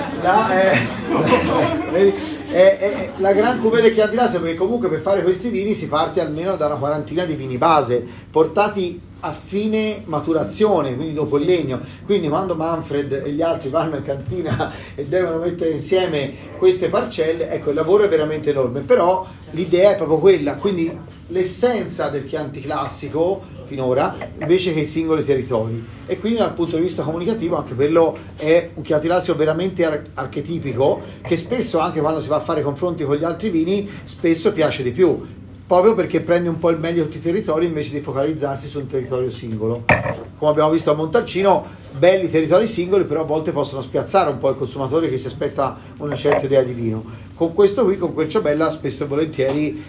Speaker 1: La Gran Cuvée del Chianti Classico, perché comunque per fare questi vini si parte almeno da una quarantina di vini base portati a fine maturazione, quindi dopo il legno. Quindi quando Manfred e gli altri vanno in cantina e devono mettere insieme queste parcelle, ecco, il lavoro è veramente enorme, però l'idea è proprio quella, quindi l'essenza del Chianti Classico finora invece che i singoli territori, e quindi dal punto di vista comunicativo anche quello è un Chianti Classico veramente archetipico, che spesso anche quando si va a fare confronti con gli altri vini spesso piace di più, proprio perché prende un po' il meglio di tutti i territori invece di focalizzarsi su un territorio singolo. Come abbiamo visto a Montalcino, belli territori singoli, però a volte possono spiazzare un po' il consumatore che si aspetta una certa idea di vino. Con questo qui, con Querciabella, spesso e volentieri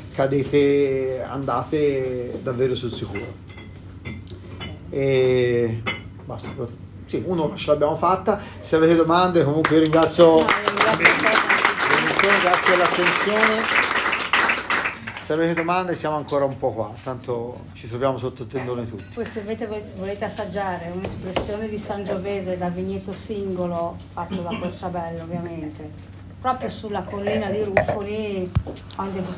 Speaker 1: andate davvero sul sicuro. E basta, sì, un'ora ce l'abbiamo fatta. Se avete domande, comunque io ringrazio, grazie all'attenzione. Se avete domande siamo ancora un po' qua, tanto ci troviamo sotto il tendone tutti.
Speaker 2: Poi se volete assaggiare un'espressione di Sangiovese dal vigneto singolo fatto da Querciabella ovviamente, proprio sulla collina di Rufoli,